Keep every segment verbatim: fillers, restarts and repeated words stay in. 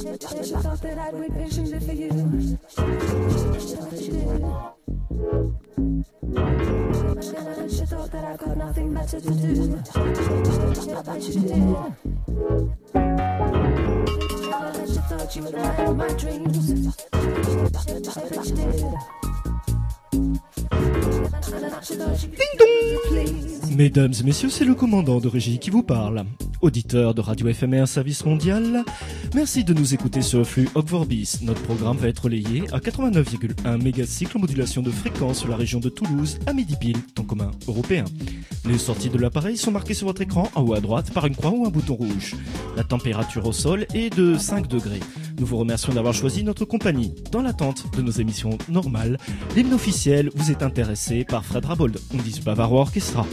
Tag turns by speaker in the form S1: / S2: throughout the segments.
S1: thought that I'd wait patiently for you. And she thought that I got nothing better to do. But you did. And she thought you were the man of my dreams. But you did.
S2: Ding dong. Mesdames et messieurs, c'est le commandant de régie qui vous parle. Auditeur de Radio F M R Service Mondial, merci de nous écouter sur le flux Hop-Vorbis. Notre programme va être relayé à quatre-vingt-neuf virgule un mégacycles en modulation de fréquence sur la région de Toulouse, à midi pile, temps commun européen. Les sorties de l'appareil sont marquées sur votre écran en haut à droite par une croix ou un bouton rouge. La température au sol est de cinq degrés. Nous vous remercions d'avoir choisi notre compagnie. Dans l'attente de nos émissions normales, l'hymne officiel vous est intéressé par Fred Rabold, on dit Bavarois Orchestra.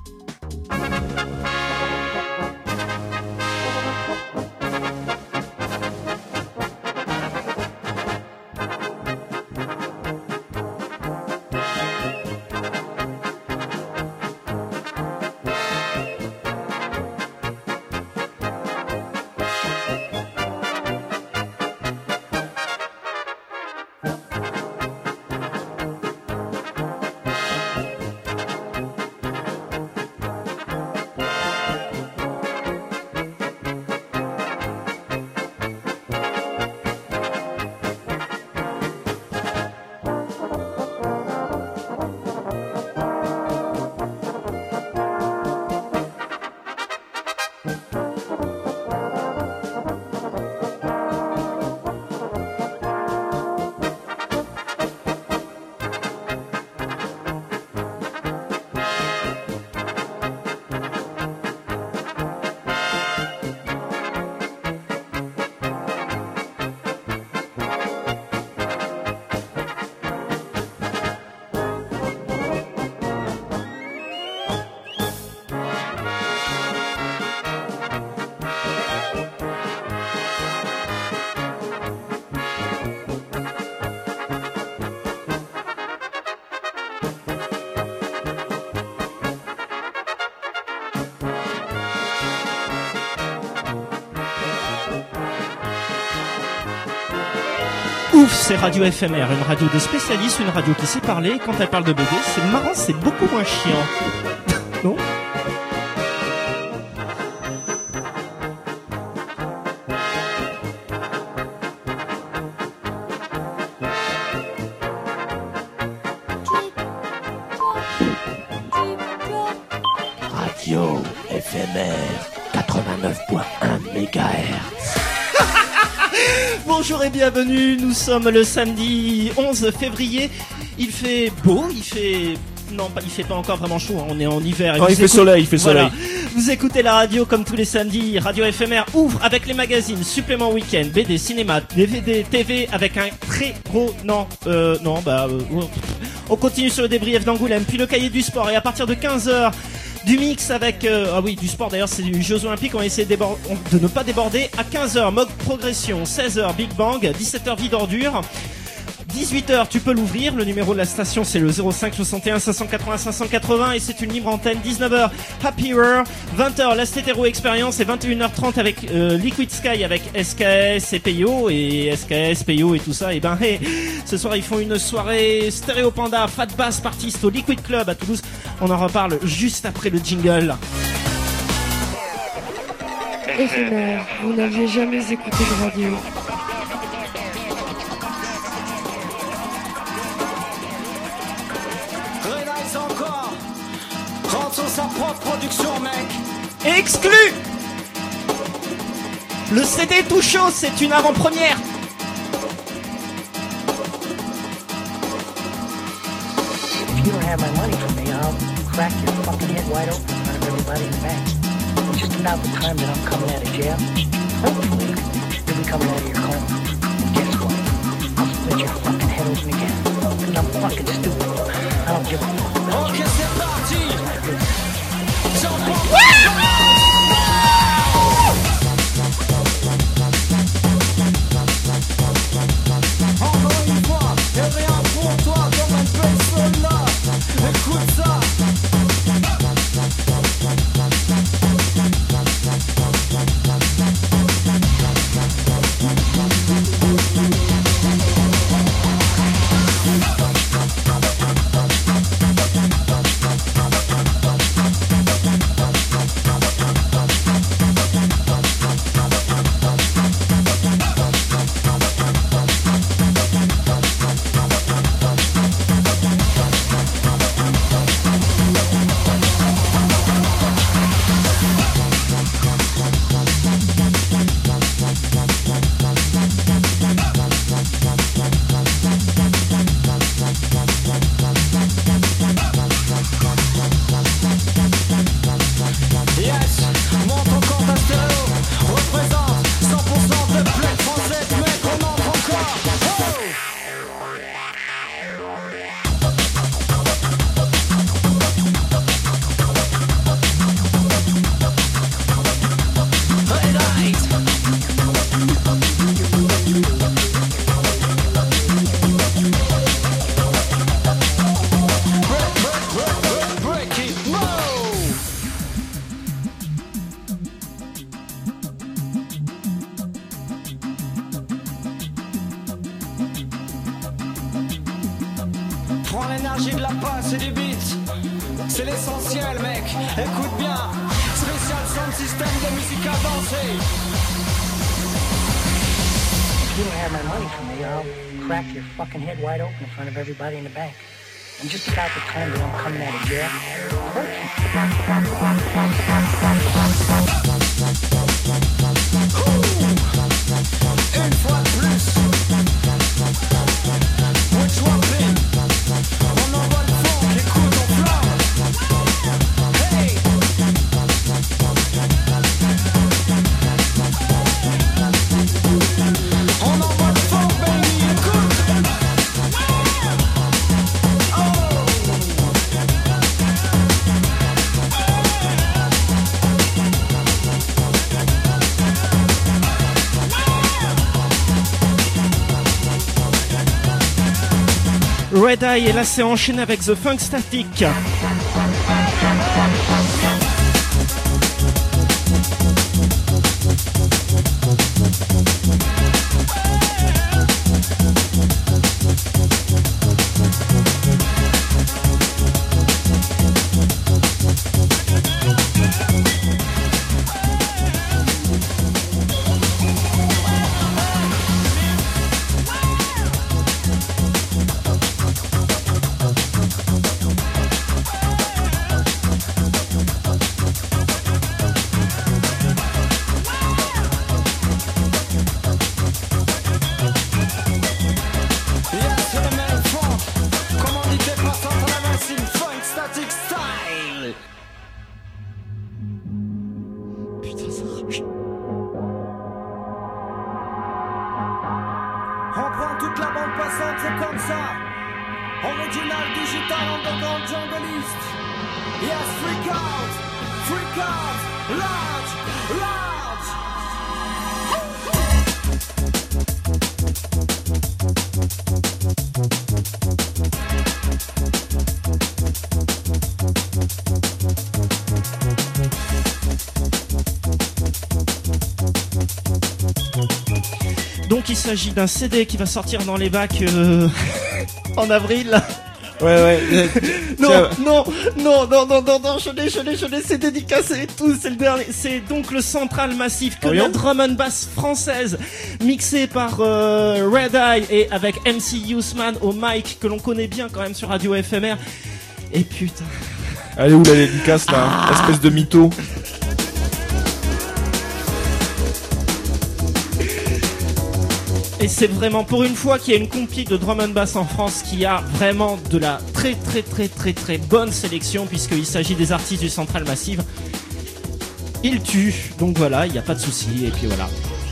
S2: Ouf, c'est Radio F M R, une radio de spécialistes, une radio qui sait parler. Quand elle parle de B D, c'est marrant, c'est beaucoup moins chiant. Non ?
S3: Radio F M R quatre-vingt-neuf virgule un mégahertz.
S2: Bonjour et bienvenue, nous sommes le samedi onze février. Il fait beau, il fait... Non, pas, il fait pas encore vraiment chaud, hein. On est en hiver.
S4: Oh, il fait soleil, il fait soleil.
S2: Voilà. Vous écoutez la radio comme tous les samedis. Radio F M R ouvre avec les magazines, supplément week-end, B D, cinéma, D V D, T V avec un très gros... Non, euh, non, bah... Euh, on continue sur le débrief d'Angoulême, puis le cahier du sport. Et à partir de quinze heures... du mix avec... Euh, ah oui, du sport d'ailleurs, c'est du Jeux Olympiques. On va essayer de, débord- de ne pas déborder. À quinze heures, mode progression. seize heures, Big Bang. dix-sept heures, vie d'ordure. dix-huit heures, tu peux l'ouvrir. Le numéro de la station, c'est le zéro cinq soixante et un cinq cent quatre-vingts cinq cent quatre-vingts et c'est une libre antenne. dix-neuf heures, Happy Hour. vingt heures, la Stétéro Experience. Et vingt et une heures trente avec euh, Liquid Sky avec S K S et P I O. Et S K S, P I O et tout ça. Et ben, hey, ce soir, ils font une soirée Stéréo Panda, Fat Bass Partiste au Liquid Club à Toulouse. On en reparle juste après le jingle.
S5: F M R, vous n'aviez jamais écouté de radio.
S6: Relax encore. Rentre sur sa propre production, mec.
S2: Exclu. Le C D tout chaud, c'est une avant-première.
S7: If you don't have my money from me, I'll crack your fucking head wide open in front of everybody in the bank. Just about the time that I'm coming out of jail, hopefully you'll be coming out of your coma. Guess what? I'll split your fucking head open again. Because I'm fucking stupid. I don't give a fuck.
S6: Ok, c'est parti. Encore une fois, et rien pour toi comme un peu soldat. Écoute ça. prends l'énergie de la basse et du beat. C'est l'essentiel, mec. Écoute bien. Spécial sound system de musique à danser.
S7: If you don't have my money from me, I'll crack your fucking head wide open in front of everybody in the bank. And just about the time that I'm coming out of jail,
S6: Une fois de plus. Which one thing? On envoie le funk, écoute, on flamme. Hey! On envoie le funk, baby, écoute.
S2: Red Eye, et là c'est enchaîné avec The Funk Static.
S6: On prend toute la bande passante, c'est comme ça. Original, digital, underground, jungliste. Yes, freak out, freak out, large, large.
S2: Donc il s'agit d'un C D qui va sortir dans les bacs euh, en avril.
S4: Ouais, ouais.
S2: Non, non, non, non, non, non, non, je l'ai, je l'ai, je l'ai, c'est dédicacé et tout, c'est le dernier. C'est donc le Central Massive, que
S4: Oh,
S2: la
S4: bien.
S2: drum and bass française, mixée par euh, Red Eye et avec M C Usman au mic, que l'on connaît bien quand même sur Radio F M R. Et putain.
S4: Elle est où la dédicace là?
S2: Ah.
S4: Espèce de mytho.
S2: Et c'est vraiment pour une fois qu'il y a une compil de drum and bass en France qui a vraiment de la très très très très très bonne sélection, puisqu'il s'agit des artistes du Central Massive. Ils tuent, donc voilà, il n'y a pas de souci, et puis voilà.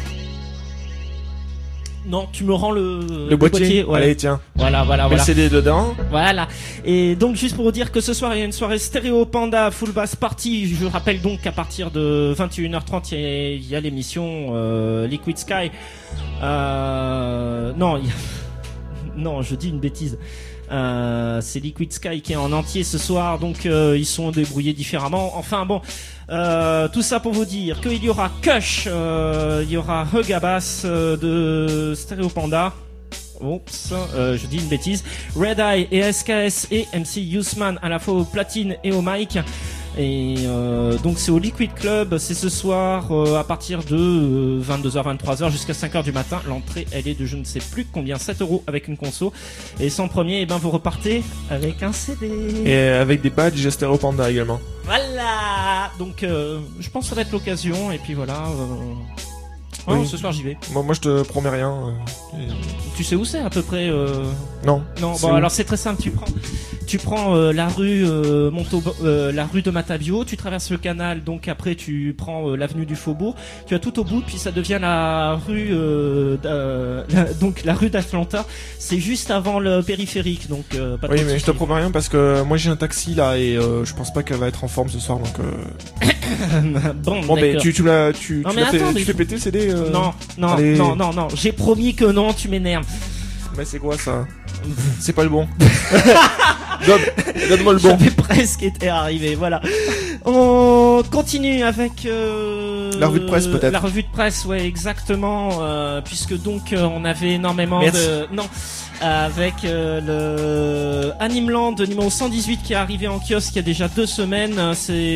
S2: Non, tu me rends le,
S4: Le boîtier.
S2: ouais.
S4: Allez, tiens.
S2: Voilà, voilà,
S4: Mets
S2: voilà.
S4: le C D dedans.
S2: Voilà. Et donc juste pour vous dire que ce soir il y a une soirée Stéréo Panda Full Bass Party. Je rappelle donc qu'à partir de vingt et une heures trente il y a, il y a l'émission euh, Liquid Sky. Euh, non, il y a... non, je dis une bêtise. Euh, c'est Liquid Sky qui est en entier ce soir, donc euh, ils sont débrouillés différemment. Enfin bon, euh, tout ça pour vous dire qu'il y aura Kush, euh, il y aura Hugabas euh, de Stéréo Panda. Oups, euh, je dis une bêtise. Red Eye et S K S et M C Usman à la fois au platine et au mic. Et euh, donc c'est au Liquid Club, c'est ce soir euh, à partir de euh, vingt-deux heures vingt-trois heures jusqu'à cinq heures du matin. L'entrée elle est de je ne sais plus combien, sept euros avec une conso. Et sans premier, et ben vous repartez avec un C D.
S4: Et avec des badges Stéréo Panda également.
S2: Voilà. Donc euh, je pense que ça va être l'occasion. Et puis voilà. Euh...
S4: Oui.
S2: Oh, ce soir j'y vais.
S4: Moi, moi je te promets rien. euh, et-
S2: Tu sais où c'est à peu près euh...
S4: Non.
S2: Non,
S4: C'est
S2: bon
S4: où
S2: alors c'est très simple, tu prends tu prends euh, la rue euh, Montauban, euh, la rue de Matavio, tu traverses le canal, donc après tu prends euh, l'avenue du Faubourg, tu vas tout au bout, puis ça devient la rue euh, d'a- la- donc la rue d'Atlanta, c'est juste avant le périphérique, donc euh, pas
S4: Oui,
S2: trop de
S4: mais je te
S2: soucis.
S4: promets rien parce que moi j'ai un taxi là et euh, je pense pas qu'elle va être en forme ce soir donc. Euh...
S2: Bon,
S4: Bon, ben
S2: d'accord.
S4: tu, tu l'as, tu,
S2: Non,
S4: tu
S2: mais
S4: l'as fait,
S2: attends,
S4: tu
S2: mais-
S4: fais péter le C D. euh...
S2: Non, non,
S4: Allez.
S2: non, non, non, j'ai promis que non, tu m'énerves.
S4: Mais c'est quoi ça? C'est pas le bon. Donne, donne-moi le bon.
S2: J'avais presque été arrivé, voilà. On continue avec euh,
S4: La revue de presse, peut-être.
S2: La revue de presse, ouais, exactement, euh, puisque donc euh, on avait énormément
S4: Merci.
S2: de non avec euh, le Animeland numéro cent dix-huit qui est arrivé en kiosque il y a déjà deux semaines. C'est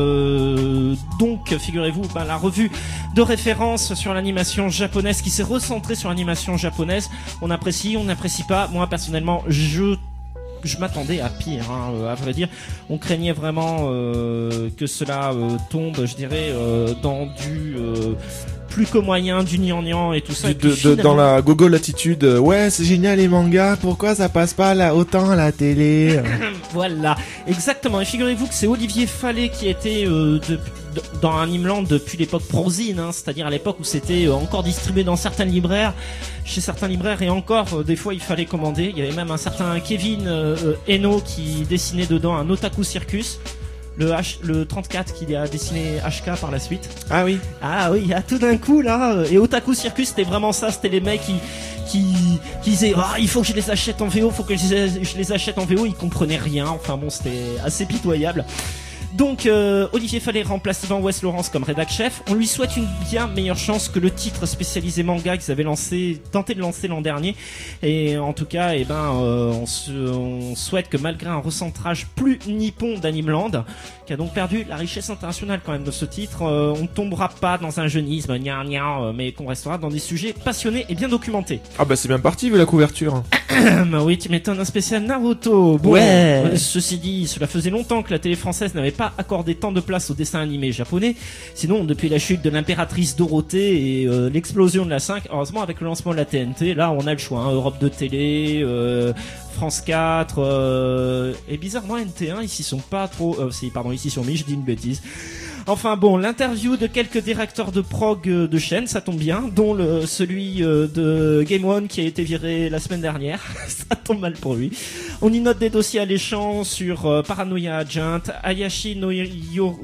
S2: euh, donc, figurez-vous, ben, la revue de référence sur l'animation japonaise qui s'est recentrée sur l'animation japonaise. On apprécie, on n'apprécie pas. Moi personnellement, je je m'attendais à pire, hein, à vrai dire. On craignait vraiment euh, que cela euh, tombe, je dirais, euh, dans du euh, plus que moyen, du gnangnan et tout ça.
S4: De,
S2: Et puis,
S4: de-
S2: finalement-
S4: dans la gogol attitude, euh, ouais, c'est génial les mangas, pourquoi ça passe pas là autant à la télé?
S2: Voilà, exactement. Et figurez-vous que c'est Olivier Fallet qui était euh, de- de- dans Animeland depuis l'époque Prozine, hein, c'est-à-dire à l'époque où c'était euh, encore distribué dans certaines libraires, chez certains libraires, et encore euh, des fois il fallait commander. Il y avait même un certain Kevin euh, euh, Eno qui dessinait dedans un Otaku Circus. Le, H, le trente-quatre qui a dessiné H K par la suite.
S4: Ah oui.
S2: Ah oui, ah, tout d'un coup là, euh, et Otaku Circus c'était vraiment ça, c'était les mecs qui qui, qui disaient ah il faut que je les achète en V O, faut que je les, je les achète en V O, ils comprenaient rien, enfin bon c'était assez pitoyable. Donc euh, Olivier Fallet remplace Ivan West Laurence comme rédac chef. On lui souhaite une bien meilleure chance que le titre spécialisé manga qu'ils avaient lancé, tenté de lancer l'an dernier. Et en tout cas, eh ben, euh, on, se, on souhaite que malgré un recentrage plus nippon d'Animeland, qui a donc perdu la richesse internationale quand même de ce titre, euh, on ne tombera pas dans un jeunisme gna gna, euh, mais qu'on restera dans des sujets passionnés et bien documentés.
S4: Ah bah c'est bien parti vu la couverture.
S2: Bah oui, tu m'étonnes, un spécial Naruto. Bon,
S4: Ouais.
S2: euh, ceci dit, cela faisait longtemps que la télé française n'avait pas accordé tant de place au dessin animé japonais. Sinon, depuis la chute de l'impératrice Dorothée et euh, l'explosion de la cinq, heureusement avec le lancement de la T N T, là on a le choix. Hein, Europe deux télé, euh, France quatre, euh, et bizarrement N T un, ici sont pas trop... Euh, si, pardon, ici sont mis, je dis une bêtise. Enfin bon, l'interview de quelques directeurs de prog euh, de chaîne, ça tombe bien, dont le, celui euh, de Game One qui a été viré la semaine dernière. Ça tombe mal pour lui. On y note des dossiers alléchants sur euh, Paranoia Agent, Ayashi no Yoru...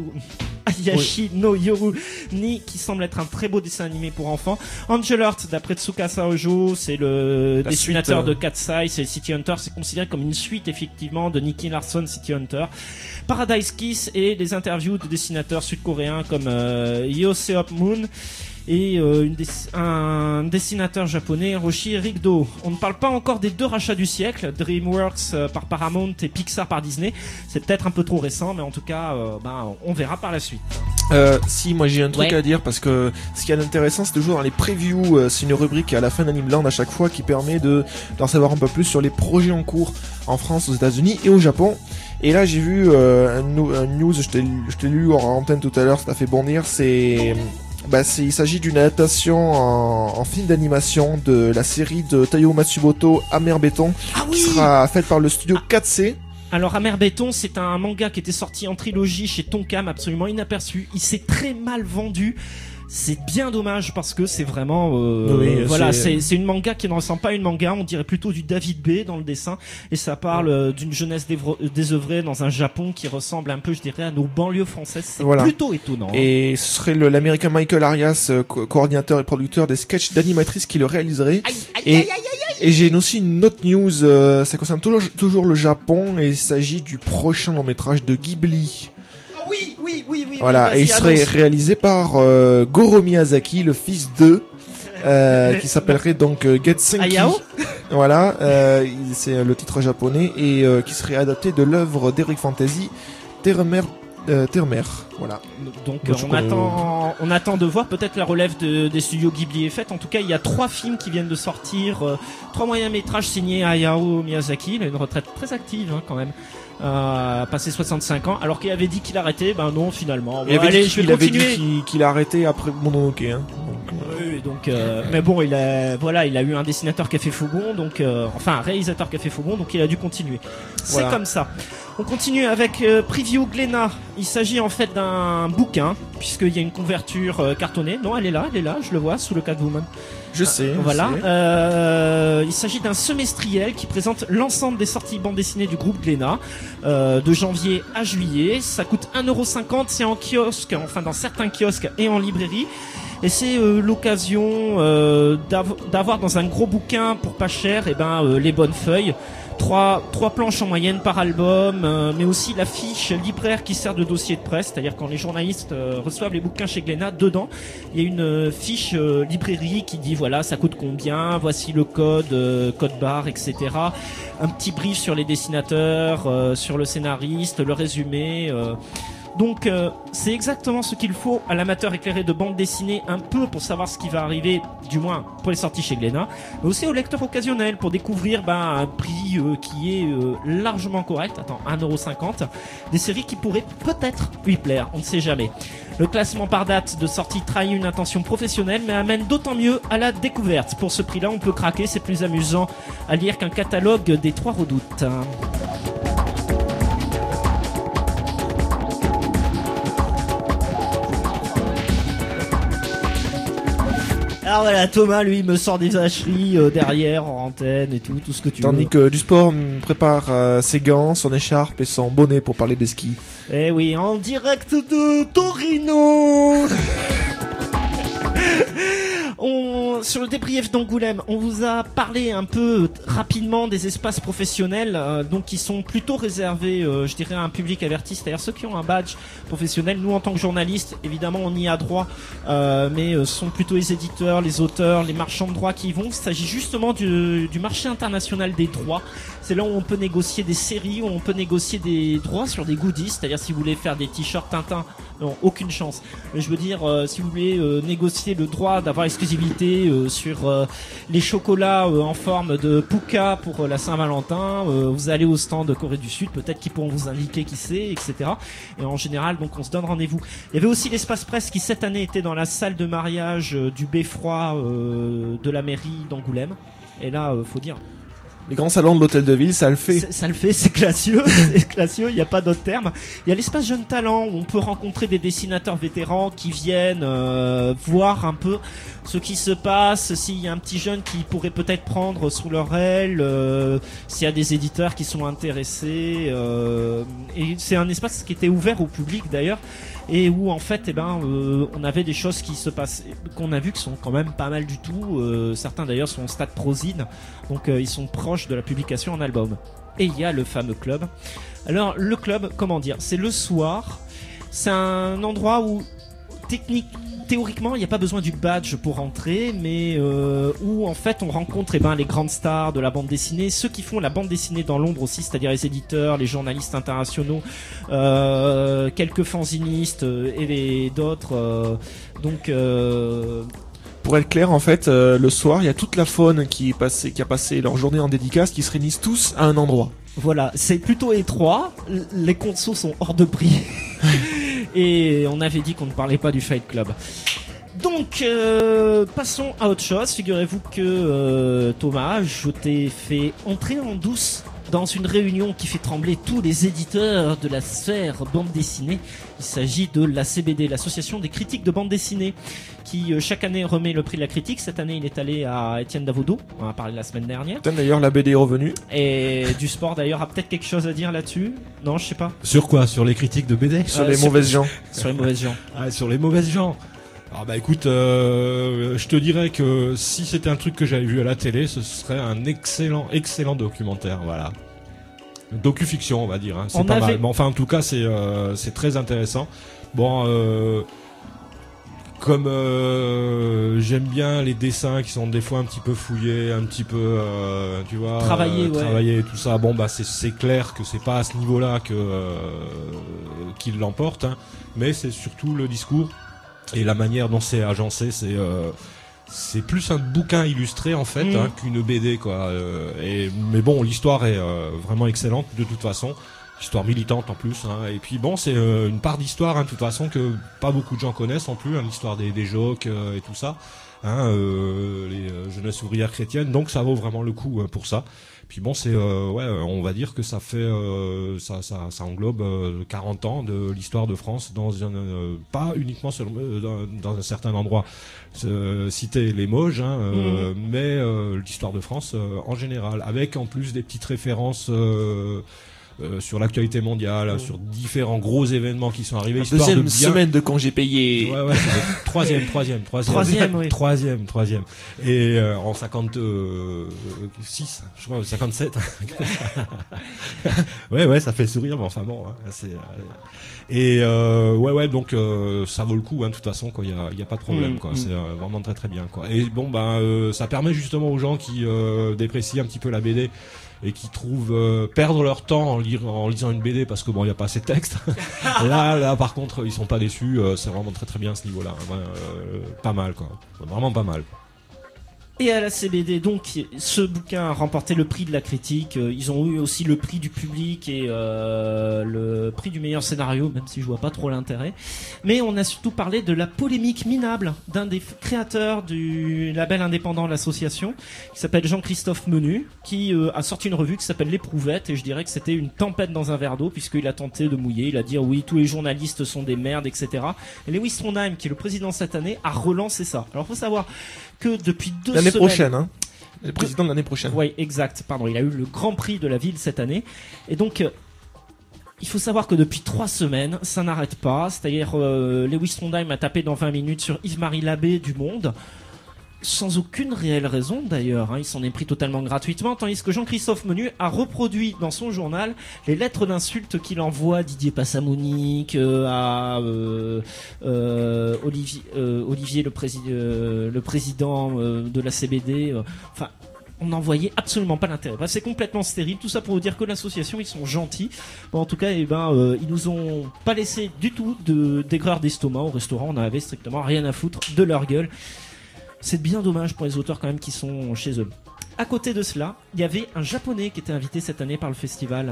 S2: Ayashi no Yoru Ni, qui semble être un très beau dessin animé pour enfants. Angel Heart d'après Tsukasa Ojo, c'est le
S4: La
S2: dessinateur
S4: suite, euh.
S2: de Cat's Eye, c'est City Hunter, c'est considéré comme une suite effectivement de Nicky Larson City Hunter. Paradise Kiss et des interviews de dessinateurs sud-coréens comme euh, Yo Seop Moon et euh, une dess- un dessinateur japonais, Roshi Rigdo. On ne parle pas encore des deux rachats du siècle, DreamWorks euh, par Paramount et Pixar par Disney. C'est peut-être un peu trop récent, mais en tout cas, euh, ben, on verra par la suite.
S4: Euh, si, moi j'ai un truc
S2: Ouais.
S4: à dire parce que ce qui est intéressant, c'est toujours dans les previews, euh, c'est une rubrique à la fin d'Animeland à chaque fois qui permet de d'en savoir un peu plus sur les projets en cours en France, aux États-Unis et au Japon. Et là j'ai vu euh, un, nou- un news, je t'ai je t'ai lu en antenne tout à l'heure, ça t'a fait bondir, c'est... Bah, c'est, il s'agit d'une adaptation en, en film d'animation de la série de Taiyo Matsumoto, Amer Béton,
S2: Ah
S4: qui sera faite par le studio quatre C.
S2: Alors Amer Béton, c'est un manga qui était sorti en trilogie chez Tonkam, absolument inaperçu. Il s'est très mal vendu. C'est bien dommage parce que c'est vraiment euh,
S4: Oui,
S2: voilà,
S4: c'est-
S2: c'est c'est une manga qui ne ressemble pas à une manga, on dirait plutôt du David B dans le dessin, et ça parle euh, d'une jeunesse dévre- désœuvrée dans un Japon qui ressemble un peu, je dirais, à nos banlieues françaises. C'est
S4: Voilà.
S2: plutôt étonnant. hein.
S4: Et ce serait le- l'américain Michael Arias, euh, co- coordinateur et producteur des sketchs d'animatrice qui le réaliserait.
S2: Aïe, aïe,
S4: Et,
S2: aïe, aïe, aïe.
S4: et j'ai aussi une autre news, euh, ça concerne toujours, toujours le Japon, et il s'agit du prochain long métrage de Ghibli.
S2: Ah oui, oui, oui, oui.
S4: Voilà,
S2: oui,
S4: et il
S2: vas-y,
S4: serait
S2: annonce.
S4: réalisé par euh, Goro Miyazaki, le fils de, euh, qui s'appellerait donc euh, Getsenki.
S2: Hayao.
S4: Voilà, euh, il- c'est le titre japonais, et euh, qui serait adapté de l'œuvre d'Eric Fantasy, Terre-Mer, euh, Terre-Mer. Voilà.
S2: Donc
S4: Moi,
S2: euh,
S4: je
S2: on
S4: connais-
S2: attend, on attend de voir, peut-être la relève de, des studios Ghibli est faite. En tout cas, il y a trois films qui viennent de sortir, euh, trois moyens métrages signés Hayao Miyazaki. Il a une retraite très active hein, quand même. Euh, passé soixante-cinq ans, alors qu'il avait dit qu'il arrêtait, ben non finalement.
S4: Il
S2: Bon,
S4: avait
S2: allez,
S4: dit
S2: je vais
S4: qu'il avait dit
S2: continuer.
S4: qu'il qu'il a arrêté après Mononoke. Hein. Donc, euh,
S2: Oui, donc, euh, mais bon, il a, voilà, il a eu un dessinateur qui a fait Fougon, donc, euh, enfin, un réalisateur qui a fait Fougon, donc il a dû continuer. C'est
S4: Voilà.
S2: comme ça. On continue avec euh, Preview Glénat. Il s'agit en fait d'un bouquin, puisqu'il y a une couverture euh, cartonnée. Non, elle est là, elle est là, je le vois, sous le Catwoman.
S4: je sais. je
S2: Voilà.
S4: sais.
S2: Euh, il s'agit d'un semestriel qui présente l'ensemble des sorties bande dessinée du groupe Glénat, euh, de janvier à juillet. Ça coûte un euro cinquante, c'est en kiosque, enfin dans certains kiosques et en librairie. et c'est euh, l'occasion euh, d'av- d'avoir dans un gros bouquin pour pas cher, et ben euh, les bonnes feuilles. Trois, trois planches en moyenne par album, euh, mais aussi la fiche libraire qui sert de dossier de presse, c'est-à-dire quand les journalistes euh, reçoivent les bouquins chez Glénat, dedans il y a une euh, fiche euh, librairie qui dit voilà ça coûte combien, voici le code, euh, code barre, et cetera. Un petit brief sur les dessinateurs, euh, sur le scénariste, le résumé. Euh, Donc euh, c'est exactement ce qu'il faut à l'amateur éclairé de bande dessinée, un peu pour savoir ce qui va arriver, du moins pour les sorties chez Glénat, mais aussi au lecteur occasionnel pour découvrir ben, un prix euh, qui est euh, largement correct, attends, un euro cinquante, des séries qui pourraient peut-être lui plaire, on ne sait jamais. Le classement par date de sortie trahit une intention professionnelle, mais amène d'autant mieux à la découverte. Pour ce prix-là, on peut craquer, c'est plus amusant à lire qu'un catalogue des Trois Redoutes. Alors voilà, Thomas, lui, me sort des vacheries euh, derrière, en antenne et tout, tout ce que tu
S4: Tandis
S2: veux.
S4: que du sport me prépare euh, ses gants, son écharpe et son bonnet pour parler des skis.
S2: Eh oui, en direct de Torino. On, sur le débrief d'Angoulême, on vous a parlé un peu rapidement des espaces professionnels, euh, donc qui sont plutôt réservés, euh, je dirais, à un public averti, c'est-à-dire ceux qui ont un badge professionnel. Nous, en tant que journalistes, évidemment, on y a droit, euh, mais euh, ce sont plutôt les éditeurs, les auteurs, les marchands de droits qui y vont. Il s'agit justement du, du marché international des droits. C'est là où on peut négocier des séries, où on peut négocier des droits sur des goodies, c'est-à-dire si vous voulez faire des t-shirts Tintin, non, aucune chance. Mais je veux dire, euh, si vous voulez euh, négocier le droit d'avoir exclusivité euh, sur euh, les chocolats euh, en forme de Pouka pour euh, la Saint-Valentin, euh, vous allez au stand de Corée du Sud, peut-être qu'ils pourront vous indiquer qui c'est, et cetera. Et en général, donc on se donne rendez-vous. Il y avait aussi l'espace presse qui cette année était dans la salle de mariage euh, du Beffroi euh, de la mairie d'Angoulême. Et là, euh, faut dire...
S4: Les grands salons de l'hôtel de ville, ça le fait.
S2: C'est- Ça le fait, c'est classieux, c'est classieux, il n'y a pas d'autre terme. Il y a l'espace jeune talent où on peut rencontrer des dessinateurs vétérans qui viennent euh, voir un peu ce qui se passe, s'il y a un petit jeune qui pourrait peut-être prendre sous leur aile, euh, s'il y a des éditeurs qui sont intéressés. Euh, et c'est un espace qui était ouvert au public d'ailleurs, et où en fait eh ben euh, on avait des choses qui se passent, qu'on a vu qui sont quand même pas mal du tout. Euh, certains d'ailleurs sont au stade prosine, donc euh, ils sont proches de la publication en album. Et il y a le fameux club. Alors le club, comment dire, c'est le soir, c'est un endroit où technique théoriquement, il n'y a pas besoin du badge pour entrer, mais euh, où en fait on rencontre eh ben, les grandes stars de la bande dessinée, ceux qui font la bande dessinée dans l'ombre aussi, c'est-à-dire les éditeurs, les journalistes internationaux, euh, quelques fanzinistes euh, et les d'autres. Euh, donc euh,
S4: Pour être clair, en fait, euh, le soir, il y a toute la faune qui est passée, qui a passé leur journée en dédicace, qui se réunissent tous à un endroit.
S2: voilà, c'est plutôt étroit, l- les consos sont hors de prix. Et on avait dit qu'on ne parlait pas du Fight Club. Donc, euh, passons à autre chose. Figurez-vous que euh, Thomas, je t'ai fait entrer en douce dans une réunion qui fait trembler tous les éditeurs de la sphère bande dessinée. Il s'agit de l'A C B D, l'Association des critiques de bande dessinée, qui euh, chaque année remet le prix de la critique. Cette année, il est allé à Étienne Davodo, on en a parlé la semaine dernière.
S4: Putain, d'ailleurs, la B D est revenue.
S2: Et du sport d'ailleurs, a peut-être quelque chose à dire là-dessus? Non, je sais pas.
S8: Sur quoi? Sur les critiques de B D?
S4: Sur
S2: Euh,
S4: les
S2: sur-
S4: mauvaises gens.
S2: Sur les mauvaises gens.
S8: Ah, sur les mauvaises gens. Ah bah écoute, euh, je te dirais que si c'était un truc que j'avais vu à la télé, ce serait un excellent, excellent documentaire, voilà. Docu-fiction, on va dire. Hein. C'est
S2: On
S8: pas
S2: avait-
S8: mal. Mais enfin, en tout cas, c'est euh, c'est très intéressant. Bon, euh, comme euh, j'aime bien les dessins qui sont des fois un petit peu fouillés, un petit peu, euh, tu vois,
S2: Travaillés, ouais.
S8: travaillés et tout ça. Bon, bah c'est c'est clair que c'est pas à ce niveau-là que euh, qu'il l'emporte, hein. Mais c'est surtout le discours et la manière dont c'est agencé. C'est euh, c'est plus un bouquin illustré en fait,
S2: Mm.
S8: hein, qu'une B D quoi. Euh, et mais bon, l'histoire est euh, vraiment excellente de toute façon. Histoire militante en plus, hein. Et puis bon, c'est euh, une part d'histoire, hein, de toute façon, que pas beaucoup de gens connaissent non plus, hein, l'histoire des, des jocks euh, et tout ça, hein, euh, les euh, jeunesses ouvrières chrétiennes, donc ça vaut vraiment le coup euh, pour ça. Puis bon, c'est euh, ouais, on va dire que ça fait euh, ça, ça, ça englobe euh, quarante ans de l'histoire de France dans un euh, pas uniquement sur, euh, dans, dans un certain endroit, euh, citer les Mauges, hein, euh,
S2: Mmh.
S8: mais euh, l'histoire de France euh, en général, avec en plus des petites références. Euh, euh, sur l'actualité mondiale,
S4: Mmh.
S8: sur différents gros événements qui sont arrivés.
S4: La
S8: histoire
S4: deuxième
S8: de bien...
S4: semaine de congé payé.
S8: Ouais, ouais, c'est le troisième, troisième, troisième,
S2: Troisième, oui.
S8: troisième, troisième. Et euh, en cinquante-six, je crois, cinquante-sept. ouais, ouais, ça fait sourire, mais enfin bon, hein, c'est. Euh... Et euh, ouais, ouais, donc euh, ça vaut le coup, hein, de toute façon, quoi. Il y a, y a pas de problème,
S2: Mmh,
S8: quoi.
S2: mmh.
S8: C'est euh, vraiment très, très bien, quoi. Et bon, ben, euh, ça permet justement aux gens qui euh, déprécient un petit peu la B D. Et qui trouvent euh, perdre leur temps en, lire, en lisant une B D parce que bon, il y a pas assez de texte. là, là, par contre, ils sont pas déçus. Euh, c'est vraiment très très bien à ce niveau-là. Ouais, euh, pas mal, quoi. Vraiment pas mal.
S2: Et à la C B D, donc, ce bouquin a remporté le prix de la critique. Euh, Ils ont eu aussi le prix du public et euh, le prix du meilleur scénario, même si je vois pas trop l'intérêt. Mais on a surtout parlé de la polémique minable d'un des f- créateurs du label indépendant L'Association, qui s'appelle Jean-Christophe Menu, qui euh, a sorti une revue qui s'appelle L'Éprouvette, et je dirais que c'était une tempête dans un verre d'eau, puisqu'il a tenté de mouiller, il a dit oui, tous les journalistes sont des merdes, et cetera. Et Lewis Trondheim, qui est le président cette année, a relancé ça. Alors faut savoir que depuis deux
S4: L'année
S2: semaines...
S4: prochaine, hein. Le président de l'année prochaine.
S2: Oui, exact. Pardon, il a eu le Grand Prix de la ville cette année. Et donc, euh, il faut savoir que depuis trois semaines, ça n'arrête pas. C'est-à-dire, euh, Lewis Trondheim a tapé dans vingt minutes sur Yves-Marie Labbé du Monde, sans aucune réelle raison d'ailleurs. Hein, il s'en est pris totalement gratuitement, tandis que Jean-Christophe Menu a reproduit dans son journal les lettres d'insultes qu'il envoie Didier Passamonique, euh, à euh, euh, Olivier, euh, Olivier le, prési- euh, le président euh, de la C B D. euh, Enfin. On n'en voyait absolument pas l'intérêt. Bref, c'est complètement stérile. Tout ça pour vous dire que l'association, ils sont gentils. Bon, en tout cas, eh ben, euh, ils nous ont pas laissé du tout de d'aigreur d'estomac au restaurant. On avait strictement rien à foutre de leur gueule. C'est bien dommage pour les auteurs quand même qui sont chez eux. À côté de cela, il y avait un japonais qui était invité cette année par le festival.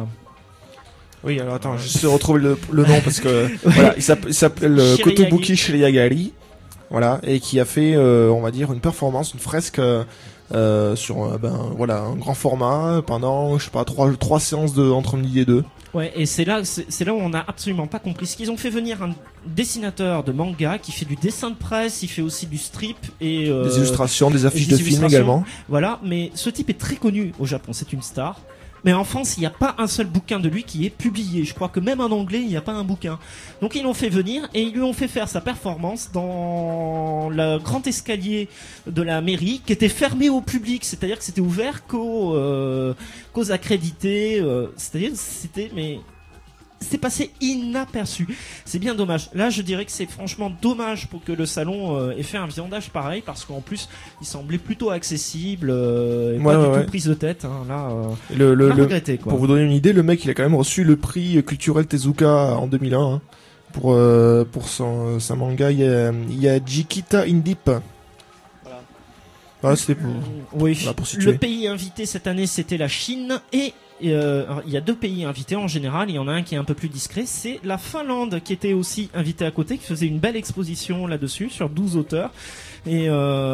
S4: Oui, alors attends, je vais retrouver le, le nom parce que voilà, il s'appelle, il s'appelle euh,
S2: Shirayagi.
S4: Kotobuki Shirayagi, voilà, et qui a fait, euh, on va dire, une performance, une fresque euh, euh, sur, euh, ben voilà, un grand format pendant, je sais pas, trois trois séances de entre midi et deux.
S2: Ouais, et c'est là, c'est, c'est là où on n'a absolument pas compris. Ce qu'ils ont fait venir un dessinateur de manga qui fait du dessin de presse, il fait aussi du strip et euh,
S4: Des illustrations, des affiches
S2: des
S4: de films
S2: illustrations.
S4: également.
S2: Voilà, mais ce type est très connu au Japon, c'est une star. Mais en France, il n'y a pas un seul bouquin de lui qui est publié. Je crois que même en anglais, il n'y a pas un bouquin. Donc ils l'ont fait venir et ils lui ont fait faire sa performance dans le grand escalier de la mairie qui était fermé au public. C'est-à-dire que c'était ouvert qu'aux, euh, qu'aux accrédités. Euh, c'est-à-dire que c'était... mais c'est passé inaperçu. C'est bien dommage. Là, je dirais que c'est franchement dommage pour que le salon euh, ait fait un viandage pareil, parce qu'en plus, il semblait plutôt accessible euh, et
S4: Ouais,
S2: pas
S4: ouais,
S2: du
S4: ouais.
S2: tout prise de tête. Hein. Là, euh,
S4: Le, le,
S2: on a
S4: le-
S2: regretté, quoi.
S4: pour vous donner une idée, le mec, il a quand même reçu le prix culturel Tezuka en deux mille un hein, pour euh, pour son sa manga. Il y a, il y a Jikita Indip. Voilà. Voilà, c'était pour.
S2: Oui,
S4: Voilà, pour situer.
S2: le pays invité cette année, c'était la Chine et euh, alors, il y a deux pays invités en général. Il y en a un qui est un peu plus discret, c'est la Finlande qui était aussi invitée à côté, qui faisait une belle exposition là-dessus sur douze auteurs et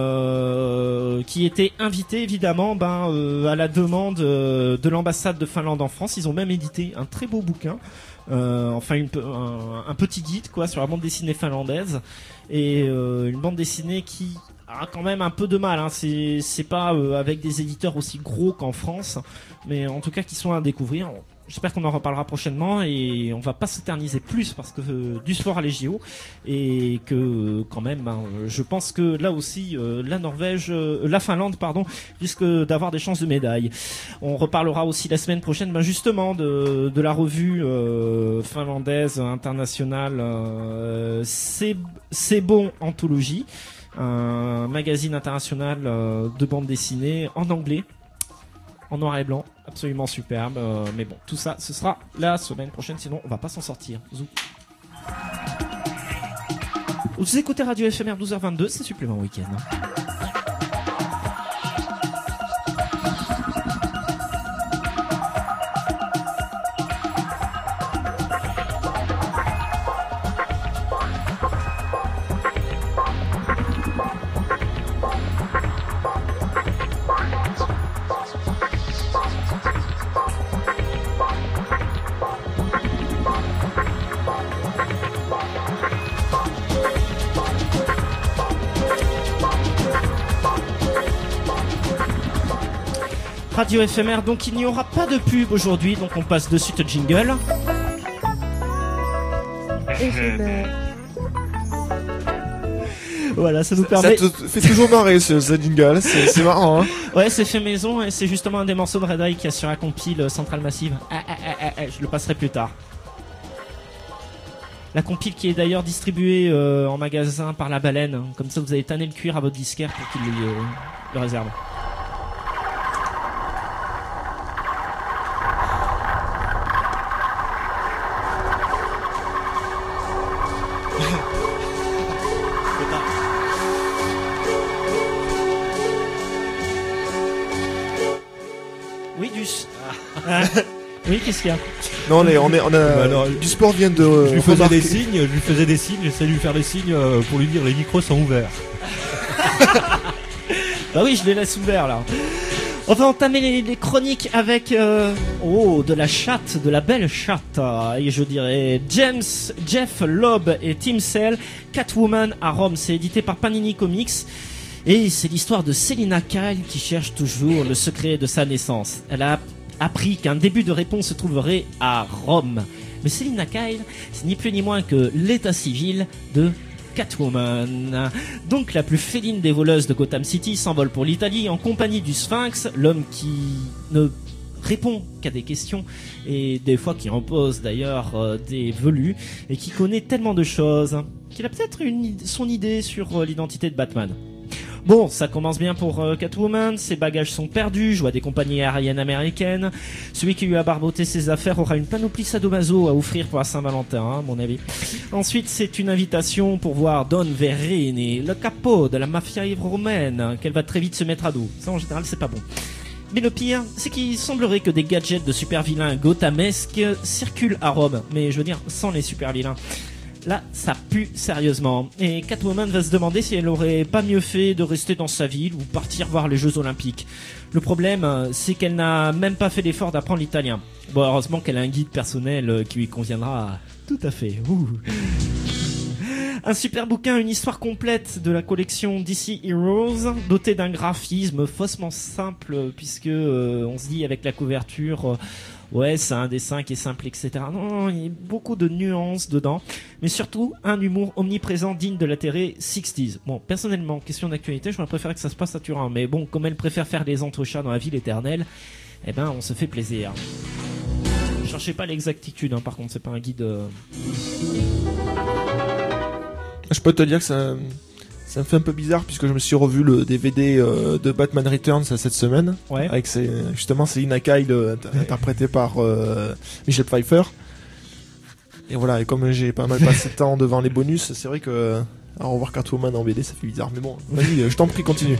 S2: euh, qui était invité évidemment ben, euh, à la demande euh, de l'ambassade de Finlande en France. Ils ont même édité un très beau bouquin. Euh, enfin une, pe- un, un petit guide quoi sur la bande dessinée finlandaise et euh, une bande dessinée qui a quand même un peu de mal hein. c'est c'est pas euh, avec des éditeurs aussi gros qu'en France, mais en tout cas qui sont à découvrir. J'espère qu'on en reparlera prochainement et on va pas s'éterniser plus parce que euh, du sport à les J O et que euh, quand même ben, euh, je pense que là aussi euh, la Norvège euh, la Finlande pardon risque d'avoir des chances de médaille. On reparlera aussi la semaine prochaine ben, justement de, de la revue euh, finlandaise internationale euh, c'est c'est bon anthologie, un magazine international euh, de bande dessinée en anglais, en noir et blanc, absolument superbe. Euh, mais bon, tout ça, ce sera la semaine prochaine, sinon on va pas s'en sortir. Zou. Vous écoutez Radio F M R douze heures vingt-deux, c'est Supplément Week-end. Radio éphémère, donc il n'y aura pas de pub aujourd'hui, donc on passe de suite au jingle.
S5: Éphémère.
S2: Voilà, ça nous
S4: Ça
S2: permet...
S4: te fait toujours marrer ce, ce jingle, c'est c'est marrant hein.
S2: Ouais, c'est fait maison et c'est justement un des morceaux de Red Eye qui a sur la compile Centrale Massive. Ah, ah, ah, ah, ah, je le passerai plus tard. La compile qui est d'ailleurs distribuée euh, en magasin par La Baleine. Comme ça, vous avez tanné le cuir à votre disquaire pour qu'il le, euh, le réserve. Oui, du... Ah. Oui, qu'est-ce qu'il y a?
S4: Non, on est, on est, on a,
S8: Bah alors,
S4: du sport vient de.
S8: Je lui faisais
S4: remarquer-
S8: des signes, je lui faisais des signes, j'essaie de lui faire des signes euh, pour lui dire les micros sont ouverts.
S2: Bah oui, je les laisse ouverts là. On va entamer les, les chroniques avec euh, oh de la chatte, de la belle chatte, euh, et je dirais James, Jeff Loeb et Tim Sale, Catwoman à Rome. C'est édité par Panini Comics et c'est l'histoire de Selina Kyle qui cherche toujours le secret de sa naissance. Elle a appris qu'un début de réponse se trouverait à Rome. Mais Selina Kyle, c'est ni plus ni moins que l'état civil de Catwoman. Donc la plus féline des voleuses de Gotham City s'envole pour l'Italie en compagnie du Sphinx, l'homme qui ne répond qu'à des questions et des fois qui en pose d'ailleurs euh, des velus et qui connaît tellement de choses qu'il a peut-être une, son idée sur euh, l'identité de Batman. Bon, ça commence bien pour euh, Catwoman, ses bagages sont perdus, joue à des compagnies aériennes américaines. Celui qui lui a barboté ses affaires aura une panoplie sadomaso à offrir pour la Saint-Valentin, hein, à mon avis. Ensuite, c'est une invitation pour voir Don Verrini, le capot de la mafia romaine, qu'elle va très vite se mettre à dos. Ça, en général, c'est pas bon. Mais le pire, c'est qu'il semblerait que des gadgets de super-vilains gothamesques circulent à Rome. Mais je veux dire, sans les super-vilains. Là, ça pue sérieusement. Et Catwoman va se demander si elle aurait pas mieux fait de rester dans sa ville ou partir voir les Jeux Olympiques. Le problème, c'est qu'elle n'a même pas fait l'effort d'apprendre l'italien. Bon, heureusement qu'elle a un guide personnel qui lui conviendra tout à fait. Ouh. Un super bouquin, une histoire complète de la collection D C Heroes, doté d'un graphisme faussement simple, puisque euh, on se dit avec la couverture, euh, ouais, c'est un dessin qui est simple, et cetera. Non, non, il y a beaucoup de nuances dedans, mais surtout un humour omniprésent digne de la télé soixante. Bon, personnellement, question d'actualité, j'aurais préféré que ça se passe à Turin, mais bon, comme elle préfère faire des entrechats dans la ville éternelle, eh ben, on se fait plaisir. Cherchez pas l'exactitude, hein, par contre, c'est pas un guide... Euh...
S4: Je peux te dire que ça, ça me fait un peu bizarre puisque je me suis revu le D V D euh, de Batman Returns cette semaine.
S2: Ouais.
S4: Avec ses, justement Selina Kyle euh, int- interprétée par euh, Michelle Pfeiffer. Et voilà, et comme j'ai pas mal passé de temps devant les bonus, c'est vrai que euh, à revoir Catwoman en B D ça fait bizarre. Mais bon, vas-y, euh, je t'en prie, continue.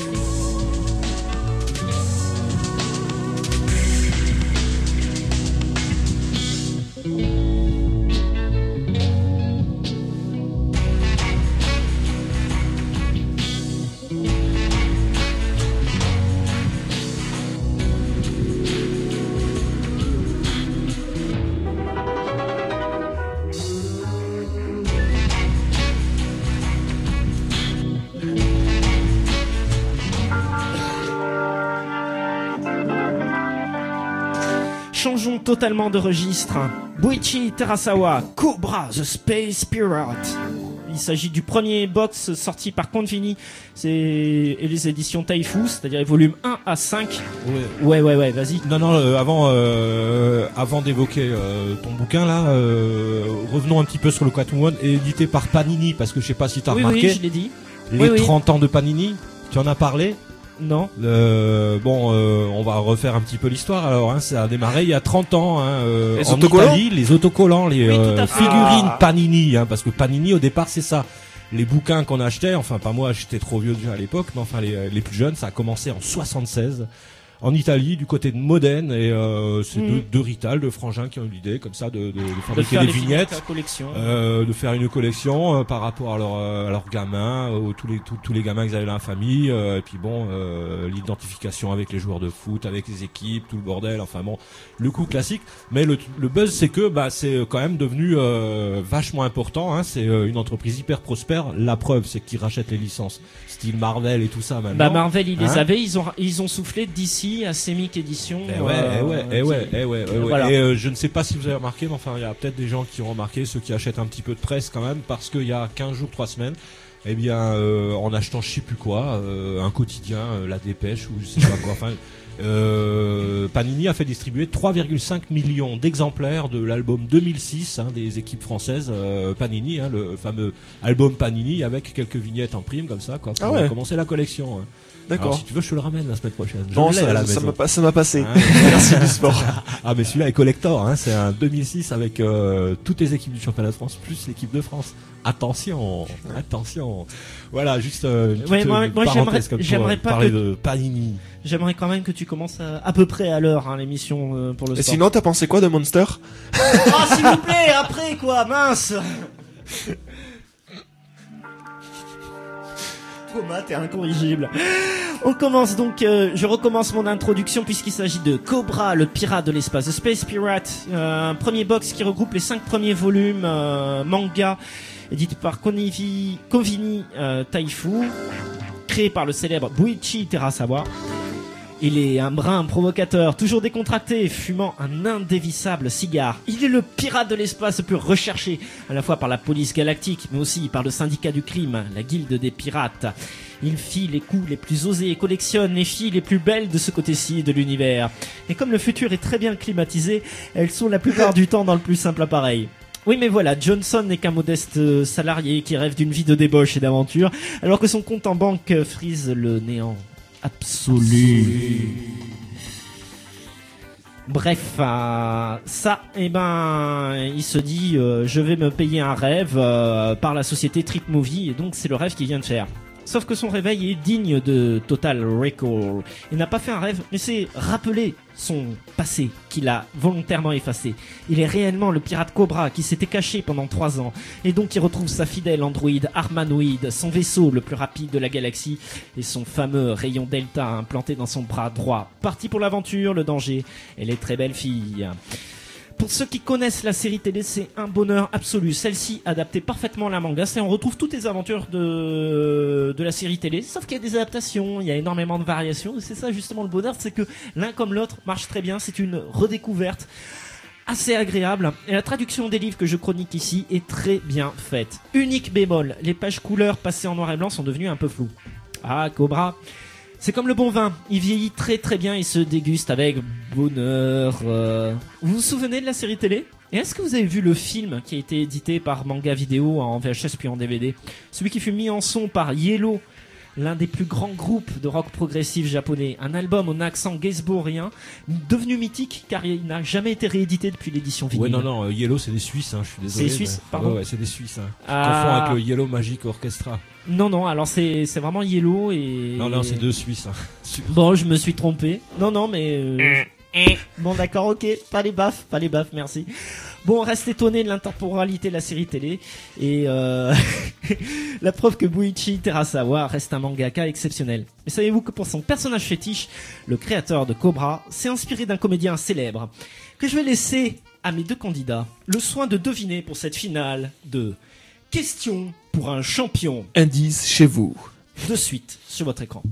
S2: Changeons totalement de registre. Buichi Terasawa, Cobra the Space Pirate. Il s'agit du premier box sorti par Convini, c'est et les éditions Taifu, c'est-à-dire les volumes un à cinq.
S8: Ouais.
S2: Ouais, ouais, ouais, vas-y.
S8: Non, non, euh, avant, euh, avant d'évoquer euh, ton bouquin là, euh, revenons un petit peu sur le Catwoman, édité par Panini, parce que je sais pas si t'as
S2: Oui,
S8: remarqué,
S2: oui, je l'ai dit.
S8: les
S2: Oui, oui.
S8: trente ans de Panini, tu en as parlé.
S2: Non.
S8: Euh, bon, euh, on va refaire un petit peu l'histoire. Alors, hein, ça a démarré il y a trente ans hein, euh,
S4: Les
S8: en
S4: autocollants
S8: Italie, les autocollants, les
S2: Oui, tout
S8: euh,
S2: à fait.
S8: figurines
S4: Ah.
S8: Panini, hein, parce que Panini au départ c'est ça. Les bouquins qu'on achetait, enfin pas moi, j'étais trop vieux déjà à l'époque, mais enfin les, les plus jeunes, ça a commencé en soixante-seize en Italie, du côté de Modène, et euh, c'est
S2: Mm.
S8: deux, deux Rital, deux frangins qui ont eu l'idée comme ça de, de, de
S2: De
S8: fabriquer
S2: faire
S8: des
S2: les
S8: vignettes.
S2: la collection.
S8: Euh, de faire une collection euh, par rapport à leurs euh, à leurs gamins, euh, tous les tous, tous les gamins qu'ils avaient dans la famille, euh, et puis bon euh, l'identification avec les joueurs de foot, avec les équipes, tout le bordel, enfin bon le coup classique. Mais le le buzz c'est que bah c'est quand même devenu euh, vachement important. Hein, c'est euh, une entreprise hyper prospère. La preuve c'est qu'ils rachètent les licences, style Marvel et tout ça maintenant.
S2: Bah Marvel ils les
S8: Hein
S2: avaient, ils ont ils ont soufflé D C, Ghibli à Semic Édition.
S8: Eh ouais,
S2: euh,
S8: eh ouais, eh ouais, eh ouais, eh ouais.
S2: Voilà.
S8: Et euh, je ne sais pas si vous avez remarqué, mais enfin, il y a peut-être des gens qui ont remarqué, ceux qui achètent un petit peu de presse quand même, parce qu'il y a quinze jours, trois semaines, eh bien, euh, en achetant je sais plus quoi, euh, un quotidien, euh, La Dépêche ou je sais pas quoi, enfin, euh, Panini a fait distribuer trois virgule cinq millions d'exemplaires de l'album deux mille six hein, des équipes françaises euh, Panini, hein, le fameux album Panini avec quelques vignettes en prime comme ça, quoi, pour
S4: Ah ouais.
S8: commencer la collection. Hein.
S4: D'accord.
S8: Alors, si tu veux, je te le ramène la semaine prochaine. Je
S4: Non,
S8: l'ai à la
S4: ça, ça
S8: maison.
S4: m'a pas, ça m'a passé.
S8: Hein.
S4: Merci du sport.
S8: Ah mais celui-là est collector, hein, c'est un deux mille six avec euh, toutes les équipes du championnat de France plus l'équipe de France. Attention, attention. Voilà, juste euh, une petite
S2: Ouais, moi-
S8: euh,
S2: moi,
S8: parenthèse
S2: j'aimerais-
S8: comme pour
S2: j'aimerais
S8: euh,
S2: pas
S8: parler
S2: que-
S8: de Panini.
S2: J'aimerais quand même que tu commences à, à peu près à l'heure hein, l'émission euh, pour le
S4: Et
S2: sport.
S4: sinon, t'as pensé quoi de Monster?
S2: Oh s'il vous plaît, après quoi, mince. Thomas, t'es incorrigible. On commence donc, euh, je recommence mon introduction puisqu'il s'agit de Cobra, le pirate de l'espace, The Space Pirate, euh, un premier box qui regroupe les cinq premiers volumes euh, manga, édité par Konivi, Kovini euh, Taifu, créé par le célèbre Buichi Terasawa. Il est un brin provocateur, toujours décontracté, fumant un indévissable cigare. Il est le pirate de l'espace le plus recherché, à la fois par la police galactique, mais aussi par le syndicat du crime, la guilde des pirates. Il fit les coups les plus osés et collectionne les filles les plus belles de ce côté-ci de l'univers. Et comme le futur est très bien climatisé, elles sont la plupart du temps dans le plus simple appareil. Oui mais voilà, Johnson n'est qu'un modeste euh, salarié qui rêve d'une vie de débauche et d'aventure, alors que son compte en banque euh, frise le néant absolu. Bref, euh, ça, eh ben, il se dit, euh, je vais me payer un rêve euh, par la société Trip Movie, et donc c'est le rêve qu'il vient de faire. Sauf que son réveil est digne de Total Recall. Il n'a pas fait un rêve, mais c'est rappeler son passé qu'il a volontairement effacé. Il est réellement le pirate Cobra qui s'était caché pendant trois ans. Et donc il retrouve sa fidèle androïde Armanoid, son vaisseau le plus rapide de la galaxie et son fameux rayon Delta implanté dans son bras droit. Parti pour l'aventure, le danger et les très belles filles. Pour ceux qui connaissent la série télé, c'est un bonheur absolu. Celle-ci adaptait parfaitement la manga. C'est on retrouve toutes les aventures de de la série télé, sauf qu'il y a des adaptations, il y a énormément de variations. Et c'est ça justement le bonheur, c'est que l'un comme l'autre marche très bien. C'est une redécouverte assez agréable. Et la traduction des livres que je chronique ici est très bien faite. Unique bémol, les pages couleurs passées en noir et blanc sont devenues un peu floues. Ah, Cobra, c'est comme le bon vin, il vieillit très très bien et se déguste avec bonheur. Euh... Vous vous souvenez de la série télé ? Et est-ce que vous avez vu le film qui a été édité par Manga Vidéo en V H S puis en D V D ? Celui qui fut mis en son par Yellow, l'un des plus grands groupes de rock progressif japonais. Un album au accent gainsbourgien, devenu mythique car il n'a jamais été réédité depuis l'édition vinyle.
S8: Ouais, non, non, euh, Yellow c'est des Suisses, hein, je suis désolé.
S2: C'est Suisse,
S8: mais-
S2: pardon.
S8: Ouais, ouais, c'est des Suisses. Hein.
S2: Ah.
S8: Confond avec le Yellow Magic Orchestra.
S2: Non, non, alors c'est c'est vraiment Yellow et...
S8: Non, non, c'est deux Suisses. Hein.
S2: Bon, je me suis trompé. Non, non, mais... euh, Bon, d'accord, ok. Pas les baffes, pas les baffes, merci. Bon, on reste étonné de l'intemporalité de la série télé. Et euh... la preuve que Buichi Terasawa reste un mangaka exceptionnel. Mais savez-vous que pour son personnage fétiche, le créateur de Cobra s'est inspiré d'un comédien célèbre que je vais laisser à mes deux candidats le soin de deviner pour cette finale de Question pour un champion.
S4: Indice chez vous.
S2: De suite sur votre écran.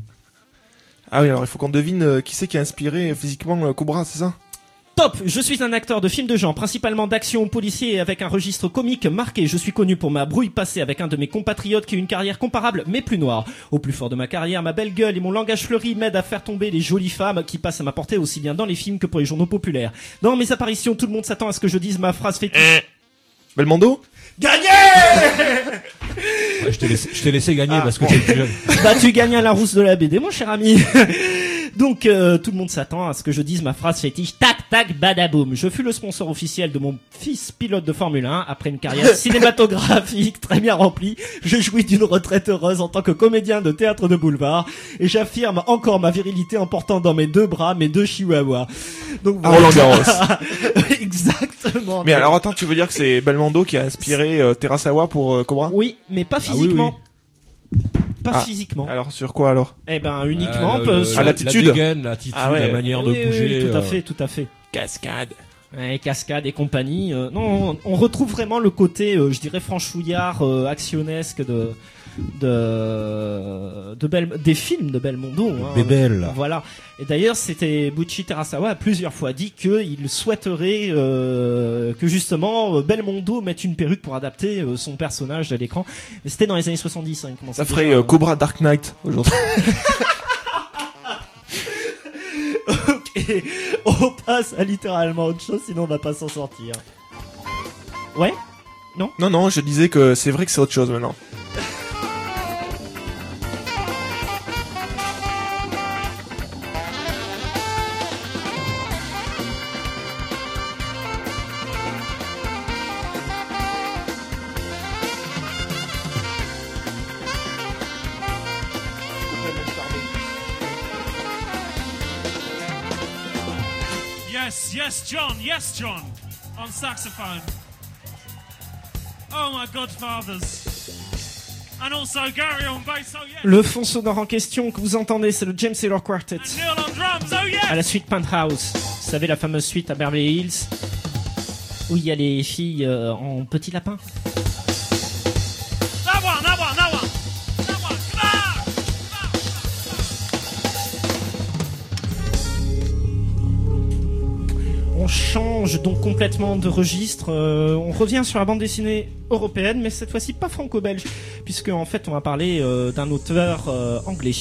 S4: Ah oui, alors il faut qu'on devine euh, qui c'est qui a inspiré euh, physiquement euh, Cobra, c'est ça?
S2: Top! Je suis un acteur de films de genre, principalement d'action policier et avec un registre comique marqué. Je suis connu pour ma brouille passée avec un de mes compatriotes qui a une carrière comparable mais plus noire. Au plus fort de ma carrière, ma belle gueule et mon langage fleuri m'aident à faire tomber les jolies femmes qui passent à ma portée aussi bien dans les films que pour les journaux populaires. Dans mes apparitions, tout le monde s'attend à ce que je dise ma phrase fétiche.
S4: Belmondo?
S2: Gagné!
S8: Ouais, je t'ai laissé, je t'ai laissé gagner
S2: Ah,
S8: parce que
S2: bon.
S8: t'es plus jeune.
S2: Bah tu gagnes un Larousse de la B D mon cher ami. Donc euh, tout le monde s'attend à ce que je dise ma phrase fétiche tac tac badaboum. Je fus le sponsor officiel de mon fils pilote de Formule un après une carrière cinématographique très bien remplie. Je jouis d'une retraite heureuse en tant que comédien de théâtre de boulevard et j'affirme encore ma virilité en portant dans mes deux bras mes deux chihuahuas. Donc
S4: Ah, Roland Garros.
S2: Exactement.
S4: Mais alors attends, tu veux dire que c'est Belmondo qui a inspiré euh, Terasawa pour euh, Cobra?
S2: Oui, mais pas
S8: Ah oui,
S2: physiquement. Pas
S4: Ah.
S2: physiquement.
S4: Alors sur quoi alors?
S2: Eh ben uniquement
S8: Euh,
S2: peu
S8: le-
S2: sur-
S4: Ah,
S8: la,
S4: l'attitude.
S8: la dégaine, l'attitude,
S4: Ah ouais.
S8: la manière de
S2: Oui, oui,
S8: bouger.
S2: oui, tout à
S8: euh,
S2: fait, tout à fait.
S4: Cascade.
S2: Ouais, cascade et compagnie. Euh, non, on, on retrouve vraiment le côté, euh, je dirais, franchouillard, euh, actionnesque de de, de Bel, des films de Belmondo. Hein.
S8: Bébel.
S2: Voilà. Et d'ailleurs, c'était Buichi Terasawa a plusieurs fois dit qu'il souhaiterait euh, que justement Belmondo mette une perruque pour adapter euh, son personnage à l'écran. Mais c'était dans les années soixante-dix. Hein,
S4: ça ferait déjà, euh, Cobra Dark Knight aujourd'hui.
S2: Ok, on passe à littéralement autre chose, sinon on va pas s'en sortir. Ouais? Non?
S4: Non, non, je disais que c'est vrai que c'est autre chose maintenant.
S9: Yes, yes, John, yes, John, on saxophone. Oh, my godfathers. And also Gary on bass, oh yes.
S2: Le fond sonore en question que vous entendez, c'est le James Taylor Quartet.
S9: And Neil on drums, oh yes.
S2: À la suite Penthouse. Vous savez, la fameuse suite à Beverly Hills, où il y a les filles euh, en petits lapins.
S9: That one, that one, that one. That one, come
S2: on. On change donc complètement de registre. Euh, on revient sur la bande dessinée européenne, mais cette fois-ci pas franco-belge, puisque en fait on va parler euh, d'un auteur euh, anglais.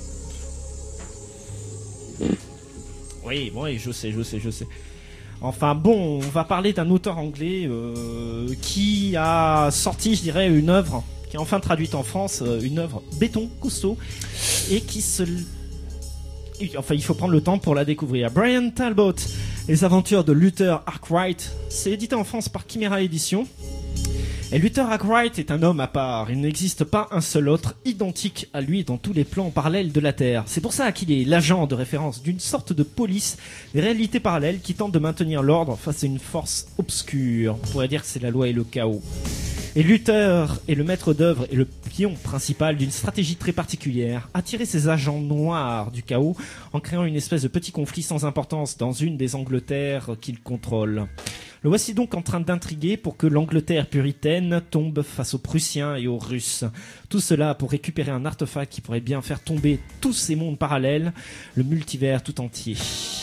S2: Oui, oui, je sais, je sais, je sais. Enfin bon, on va parler d'un auteur anglais euh, qui a sorti, je dirais, une œuvre qui est enfin traduite en France, euh, une œuvre béton, costaud, et qui se... Enfin, il faut prendre le temps pour la découvrir. Brian Talbot, Les aventures de Luther Arkwright, c'est édité en France par Chimera Éditions. Et Luther Arkwright est un homme à part. Il n'existe pas un seul autre identique à lui dans tous les plans parallèles de la Terre. C'est pour ça qu'il est l'agent de référence d'une sorte de police des réalités parallèles qui tente de maintenir l'ordre face à une force obscure. On pourrait dire que c'est la loi et le chaos. Et Luther est le maître d'œuvre et le pion principal d'une stratégie très particulière, attirer ces agents noirs du chaos en créant une espèce de petit conflit sans importance dans une des Angleterres qu'il contrôle. Le voici donc en train d'intriguer pour que l'Angleterre puritaine tombe face aux Prussiens et aux Russes. Tout cela pour récupérer un artefact qui pourrait bien faire tomber tous ces mondes parallèles, le multivers tout entier.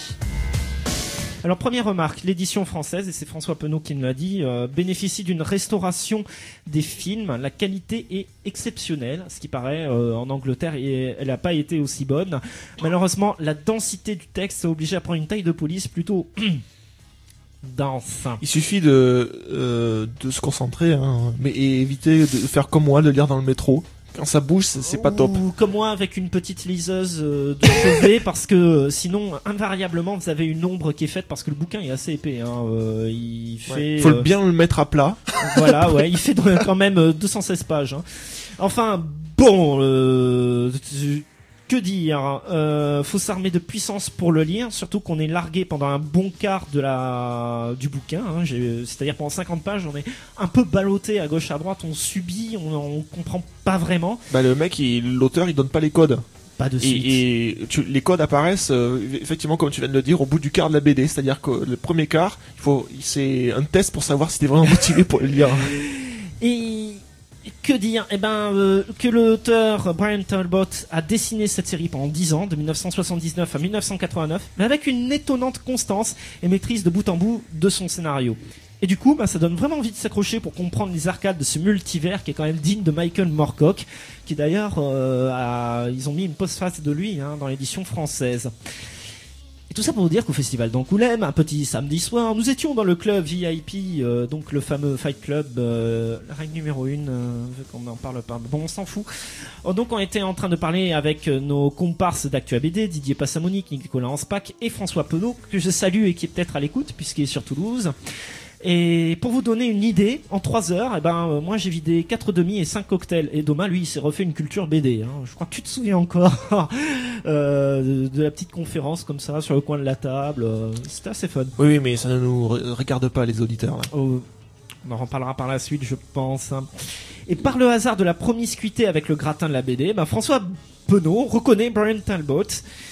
S2: Alors première remarque, l'édition française, et c'est François Penaud qui nous l'a dit, euh, bénéficie d'une restauration des films. La qualité est exceptionnelle, ce qui paraît euh, en Angleterre, et elle n'a pas été aussi bonne. Malheureusement, la densité du texte a obligé à prendre une taille de police plutôt dense.
S4: Il suffit de euh, de se concentrer, hein, mais et éviter de faire comme moi, de lire dans le métro. Quand ça bouge, c'est, c'est pas top.
S2: Ou comme moi avec une petite liseuse euh, de chevet, parce que euh, sinon, invariablement, vous avez une ombre qui est faite parce que le bouquin est assez épais. Hein, euh, il fait.
S4: Ouais. Faut
S2: euh,
S4: bien le mettre à plat.
S2: Voilà, ouais, il fait quand même euh, deux cent seize pages. Hein. Enfin, bon, euh, que dire euh, faut s'armer de puissance pour le lire, surtout qu'on est largué pendant un bon quart de la du bouquin. Hein, j'ai, c'est-à-dire pendant cinquante pages, on est un peu ballotté à gauche à droite, on subit, on, on comprend pas vraiment.
S4: Bah le mec, il, l'auteur, il donne pas les codes.
S2: Pas de suite.
S4: Et, et tu, les codes apparaissent euh, effectivement, comme tu viens de le dire, au bout du quart de la B D. C'est-à-dire que le premier quart, il faut, c'est un test pour savoir si t'es vraiment motivé pour le lire.
S2: Et que dire? Eh ben, euh, que l'auteur Brian Talbot a dessiné cette série pendant dix ans, de mille neuf cent soixante-dix-neuf à mille neuf cent quatre-vingt-neuf, mais avec une étonnante constance et maîtrise de bout en bout de son scénario. Et du coup, bah, ça donne vraiment envie de s'accrocher pour comprendre les arcades de ce multivers qui est quand même digne de Michael Moorcock, qui d'ailleurs, euh, a, ils ont mis une postface de lui hein, dans l'édition française. Et tout ça pour vous dire qu'au Festival d'Angoulême, un petit samedi soir, nous étions dans le club V I P, euh, donc le fameux Fight Club, euh, la règle numéro une, euh, vu qu'on n'en parle pas. Bon, on s'en fout. Oh, donc on était en train de parler avec nos comparses d'Actua B D, Didier Passamonique, Nicolas Anspach et François Penaud, que je salue et qui est peut-être à l'écoute, puisqu'il est sur Toulouse. Et pour vous donner une idée, en trois heures, eh ben, euh, moi j'ai vidé quatre demi et cinq cocktails. Et Thomas, lui, il s'est refait une culture B D. Hein. Je crois que tu te souviens encore euh, de, de la petite conférence comme ça, sur le coin de la table. Euh, c'était assez fun.
S4: Oui, oui, mais ça ne nous re- regarde pas, les auditeurs. Là.
S2: Oh, on en reparlera par la suite, je pense. Hein. Et par le hasard de la promiscuité avec le gratin de la B D, ben, François Penaud reconnaît Brian Talbot.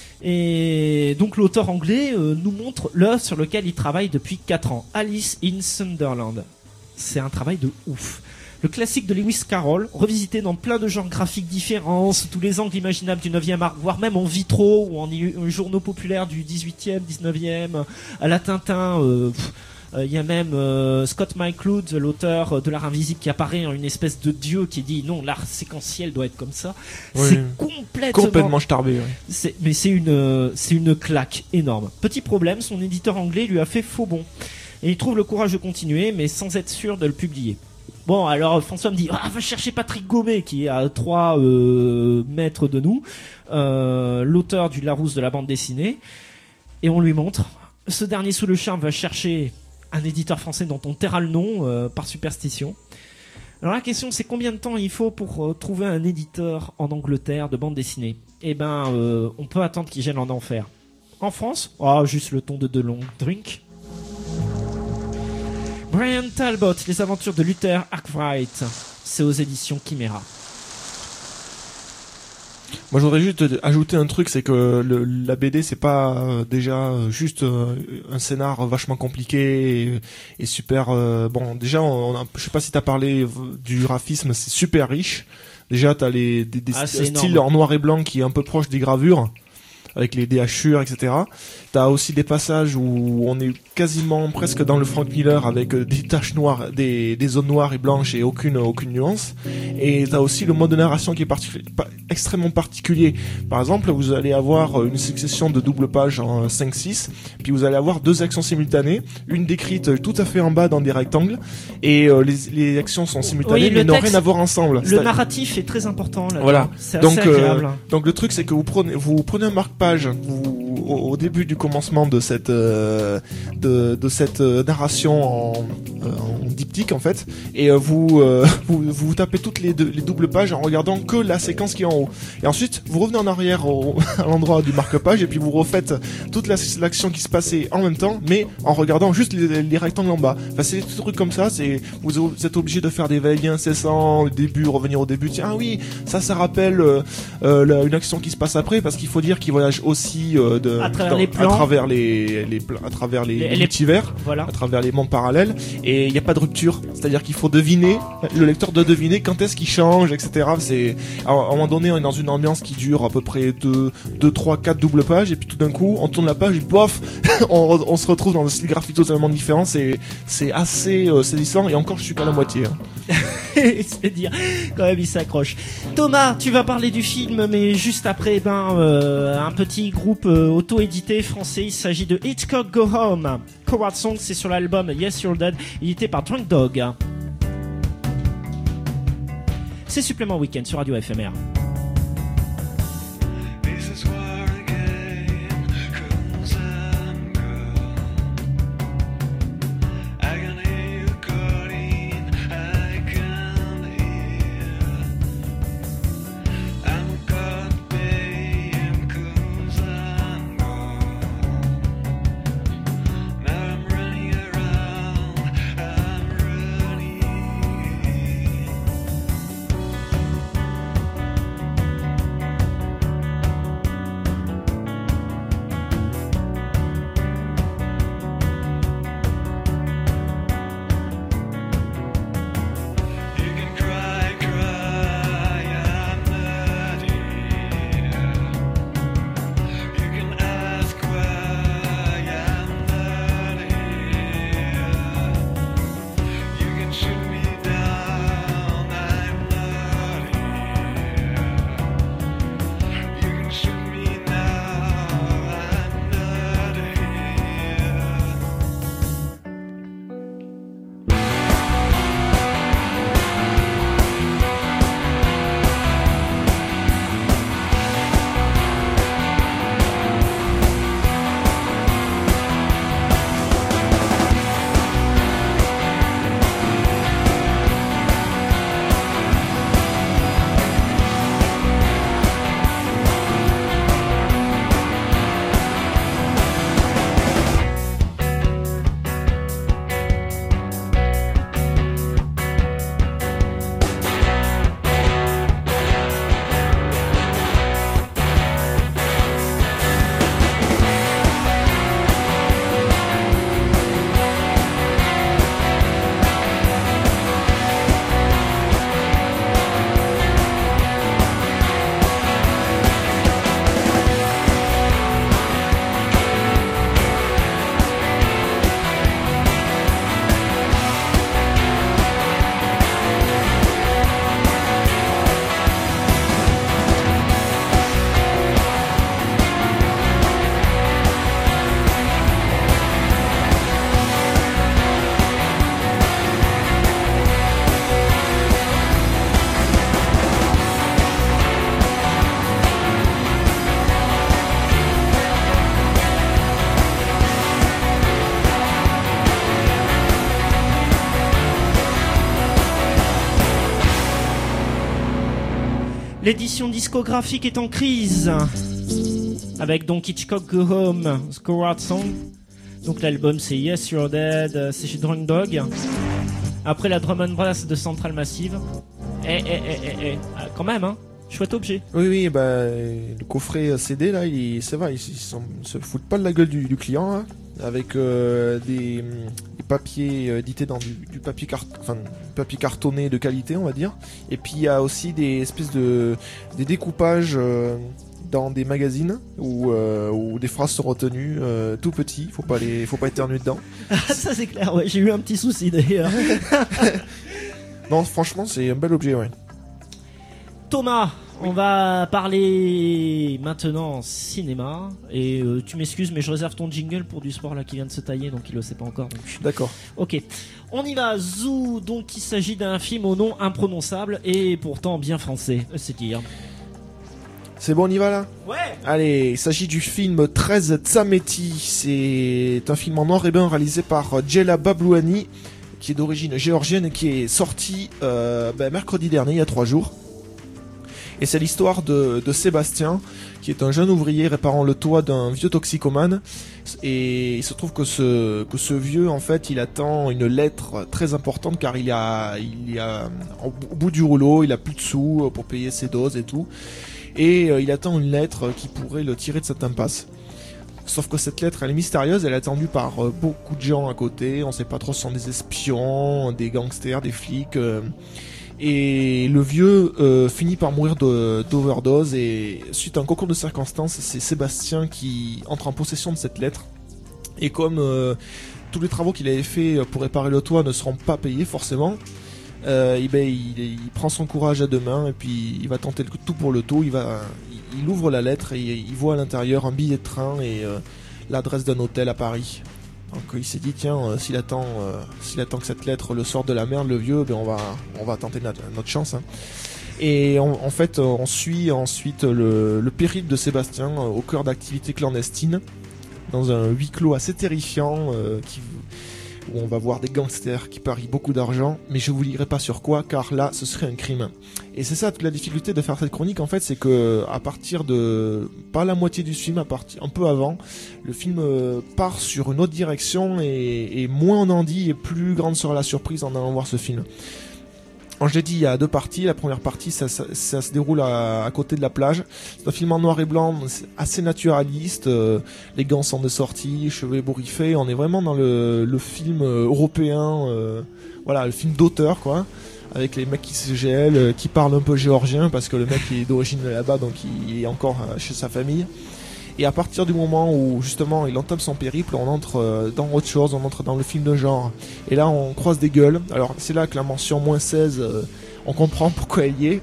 S2: Et donc l'auteur anglais euh, nous montre l'œuvre sur laquelle il travaille depuis quatre ans, Alice in Sunderland. C'est un travail de ouf. Le classique de Lewis Carroll, revisité dans plein de genres graphiques différents, sous tous les angles imaginables du neuvième art, voire même en vitro ou en i- journaux populaires du dix-huitième, dix-neuvième, à la Tintin. Euh, pff, Il euh, y a même euh, Scott McCloud, l'auteur euh, de l'art invisible, qui apparaît en une espèce de dieu qui dit non, l'art séquentiel doit être comme ça.
S4: Oui.
S2: C'est complètement,
S4: Complètement starbé, oui.
S2: c'est, mais c'est une, euh, c'est une claque énorme. Petit problème, son éditeur anglais lui a fait faux bon. Et il trouve le courage de continuer, mais sans être sûr de le publier. Bon, alors François me dit, ah, va chercher Patrick Gaumet, qui est à trois euh, mètres de nous, euh, l'auteur du Larousse de la bande dessinée, et on lui montre. Ce dernier sous le charme va chercher un éditeur français dont on taira le nom euh, par superstition. Alors la question, c'est combien de temps il faut pour euh, trouver un éditeur en Angleterre de bande dessinée ? Eh ben, euh, on peut attendre qu'il gèle en enfer. En France, oh, juste le ton de DeLong. Drink. Brian Talbot, les aventures de Luther Arkwright. C'est aux éditions Chimera.
S4: Moi, je voudrais juste ajouter un truc, c'est que le, la B D, c'est pas euh, déjà juste euh, un scénar vachement compliqué et, et super. Euh, bon, déjà, on, on a, je sais pas si t'as parlé du graphisme, c'est super riche. Déjà, t'as les des, des
S2: Ah,
S4: styles
S2: énorme.
S4: en noir et blanc qui est un peu proche des gravures, avec les déhachures, et cetera. T'as aussi des passages où on est quasiment presque dans le Frank Miller avec euh, des taches noires, des, des zones noires et blanches et aucune aucune nuance. Et t'as aussi le mode de narration qui est particuli- pa- extrêmement particulier. Par exemple, vous allez avoir une succession de doubles pages en cinq six, puis vous allez avoir deux actions simultanées, une décrite tout à fait en bas dans des rectangles, et euh, les, les actions sont simultanées
S2: Oui, le
S4: mais n'ont
S2: texte-
S4: rien à voir ensemble.
S2: Le
S4: C'est-
S2: narratif est très important là.
S4: Voilà.
S2: C'est
S4: Donc,
S2: assez
S4: euh,
S2: agréable.
S4: donc le truc c'est que vous prenez, vous prenez un marque-page vous, au, au début du commencement de cette, euh, de, de cette euh, narration en, euh, en diptyque en fait, et euh, vous, euh, vous vous tapez toutes les, deux, les doubles pages en regardant que la séquence qui est en haut. Et ensuite vous revenez en arrière au, à l'endroit du marque-page et puis vous refaites toute la, l'action qui se passait en même temps, mais en regardant juste les, les rectangles en bas. Enfin c'est des trucs comme ça. C'est vous, vous êtes obligé de faire des va-et-vient incessants, au début revenir au début. Tiens ah oui ça ça rappelle euh, euh, la, une action qui se passe après parce qu'il faut dire qu'il voyage aussi euh, de
S2: À travers
S4: dans-
S2: les plans.
S4: à travers les, les pla- à travers les,
S2: Les-
S4: les
S2: les-
S4: multivers,
S2: Voilà.
S4: à travers les mondes parallèles, et il n'y a pas de rupture. C'est-à-dire qu'il faut deviner, le lecteur doit deviner quand est-ce qu'il change, et cetera. C'est à, à un moment donné, on est dans une ambiance qui dure à peu près deux, deux, trois, quatre doubles pages, et puis tout d'un coup, on tourne la page et pof, on, re- on se retrouve dans un style graphique totalement différent. C'est, c'est assez euh, saisissant, et encore, je suis qu'à la moitié. Hein.
S2: C'est dire, quand même il s'accroche. Thomas, tu vas parler du film, mais juste après, ben, euh, un petit groupe euh, auto-édité français. Il s'agit de Hitchcock Go Home. Coward Song, c'est sur l'album Yes You're Dead, édité par Drunk Dog. C'est Supplément Week-end sur Radio F M R.
S10: Running around, I'm running.
S2: L'édition discographique est en crise. Avec donc Hitchcock Go Home, Scored Song. Donc l'album c'est Yes You're Dead, c'est chez Drunk Dog. Après la drum and brass de Central Massive. Eh eh eh eh eh, ah, quand même hein, chouette objet.
S4: Oui oui, bah le coffret C D là, il c'est vrai, ils, ils sont- se foutent pas de la gueule du, du client hein, avec euh, des, des papiers euh, édités dans du, du papier cart enfin papier cartonné de qualité on va dire. Et puis il y a aussi des espèces de des découpages euh, dans des magazines où, euh, où des phrases sont retenues euh, tout petits, faut pas les faut pas éternuer dedans.
S2: Ah, ça c'est clair, ouais, j'ai eu un petit souci d'ailleurs.
S4: Non, franchement, c'est un bel objet, ouais.
S2: Thomas, on va parler maintenant cinéma. Et euh, tu m'excuses, mais je réserve ton jingle pour du sport là qui vient de se tailler, donc il le sait pas encore. Donc...
S4: D'accord.
S2: Ok, on y va. Zoo, donc il s'agit d'un film au nom imprononçable et pourtant bien français, c'est dire.
S4: C'est bon, on y va là?
S2: Ouais.
S4: Allez, il s'agit du film treize Tsameti. C'est un film en noir et blanc réalisé par Djella Bablouani, qui est d'origine géorgienne et qui est sorti euh, ben, mercredi dernier, il y a trois jours. Et c'est l'histoire de, de Sébastien, qui est un jeune ouvrier réparant le toit d'un vieux toxicomane. Et il se trouve que ce, que ce vieux, en fait, il attend une lettre très importante car il a, il a, au bout du rouleau, il a plus de sous pour payer ses doses et tout. Et euh, il attend une lettre qui pourrait le tirer de cette impasse. Sauf que cette lettre, elle est mystérieuse, elle est attendue par euh, beaucoup de gens à côté, on sait pas trop si ce sont des espions, des gangsters, des flics. Euh, et le vieux euh, finit par mourir de- d'overdose et suite à un concours de circonstances, c'est Sébastien qui entre en possession de cette lettre. Et comme euh, tous les travaux qu'il avait fait pour réparer le toit ne seront pas payés forcément, euh, et ben, il, il prend son courage à deux mains et puis il va tenter le tout pour le tout. Il va, il, il ouvre la lettre et il voit à l'intérieur un billet de train et euh, l'adresse d'un hôtel à Paris. Donc il s'est dit tiens, euh, s'il attend, euh, s'il attend que cette lettre le sorte de la merde, le vieux, ben on va, on va tenter notre, notre chance. Hein. Et on- en fait, euh, on suit ensuite le, le périple de Sébastien euh, au cœur d'activités clandestines dans un huis clos assez terrifiant euh, qui où on va voir des gangsters qui parient beaucoup d'argent, mais je vous dirai pas sur quoi, car là, ce serait un crime. Et c'est ça toute la difficulté de faire cette chronique, en fait, c'est que à partir de pas la moitié du film, à partir un peu avant, le film euh, part sur une autre direction et, et moins on en dit et plus grande sera la surprise en allant voir ce film. Alors, je l'ai dit, il y a deux parties. La première partie, ça, ça, ça se déroule à, à côté de la plage. C'est un film en noir et blanc, c'est assez naturaliste. Euh, les gants sont de sortie, cheveux ébouriffés. On est vraiment dans le, le film euh, européen, euh, voilà, le film d'auteur, quoi. Avec les mecs qui se gèlent, euh, qui parlent un peu géorgien, parce que le mec est d'origine là-bas, donc il est encore euh, chez sa famille. Et à partir du moment où justement il entame son périple, on entre euh, dans autre chose, on entre dans le film de genre. Et là on croise des gueules. Alors c'est là que la mention moins seize, euh, on comprend pourquoi elle y est.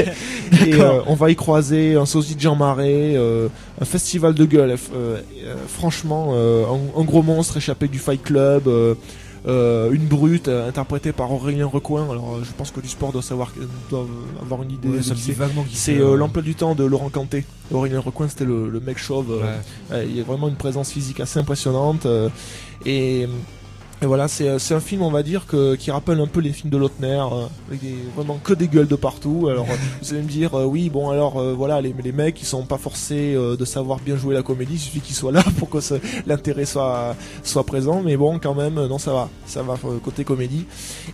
S4: Et euh, on va y croiser un sosie de Jean Marais, euh, un festival de gueules. Euh, euh, franchement, euh, un, un gros monstre échappé du Fight Club. Euh, Euh, une brute euh, interprétée par Aurélien Recoin. Alors euh, je pense que du sport doit savoir, doit avoir une idée.
S8: Ouais,
S4: de
S8: ça me
S4: qui
S8: dit
S4: c'est.
S8: vaguement qui
S4: C'est
S8: c'est,
S4: euh,
S8: euh,
S4: l'emploi du temps de Laurent Canté. Aurélien Recoin, c'était le, le mec chauve. euh,
S8: Ouais.
S4: ouais, il y a vraiment une présence physique assez impressionnante. euh, et, et voilà, c'est c'est un film, on va dire, que, qui rappelle un peu les films de Lautner, euh, avec des, vraiment que des gueules de partout. Alors euh, vous allez me dire, euh, oui, bon alors euh, voilà, les, les mecs ils sont pas forcés euh, de savoir bien jouer la comédie, il suffit qu'ils soient là pour que ce- l'intérêt soit soit présent. Mais bon, quand même, euh, non, ça va, ça va euh, côté comédie.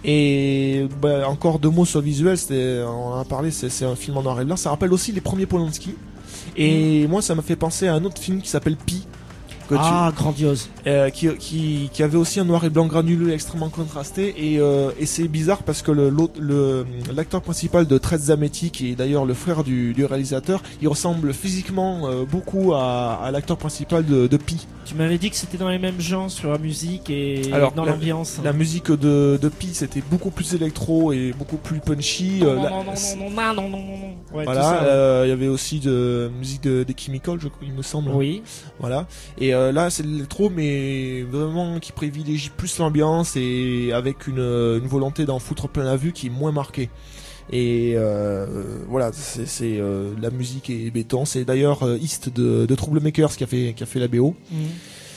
S4: Et bah, encore deux mots sur le visuel, c'était, on en a parlé, c'est c'est un film en noir et blanc. Ça rappelle aussi les premiers Polanski. Et moi, ça m'a fait penser à un autre film qui s'appelle Pi. que tu-
S2: Ah, grandiose.
S4: euh, qui, qui, qui avait aussi un noir et blanc granuleux extrêmement contrasté. Et, euh, et c'est bizarre parce que le, l'autre- le, l'acteur principal de treize Tsameti, qui est d'ailleurs le frère du, du réalisateur, il ressemble physiquement euh, beaucoup à, à l'acteur principal de, de Pi.
S2: Tu m'avais dit que c'était dans les mêmes genres sur la musique et
S4: Alors,
S2: dans
S4: la-
S2: l'ambiance.
S4: La musique de, de Pi, c'était beaucoup plus électro et beaucoup plus punchy.
S2: Non,
S4: Euh,
S2: non,
S4: la-
S2: non, non, non, non, non, non, non, non. Ouais, tout
S4: Voilà,
S2: ça, ouais.
S4: euh, il y avait aussi de musique de, des Chemical, je, il me semble.
S2: Oui.
S4: Voilà. Et euh, là, c'est de l'électro, mais vraiment qui privilégie plus l'ambiance et avec une, une volonté d'en foutre plein la vue qui est moins marquée. Et euh, voilà, c'est, c'est euh, la musique est béton. C'est d'ailleurs euh, East de, de Troublemakers qui a fait qui a fait la B O.
S2: Mhm.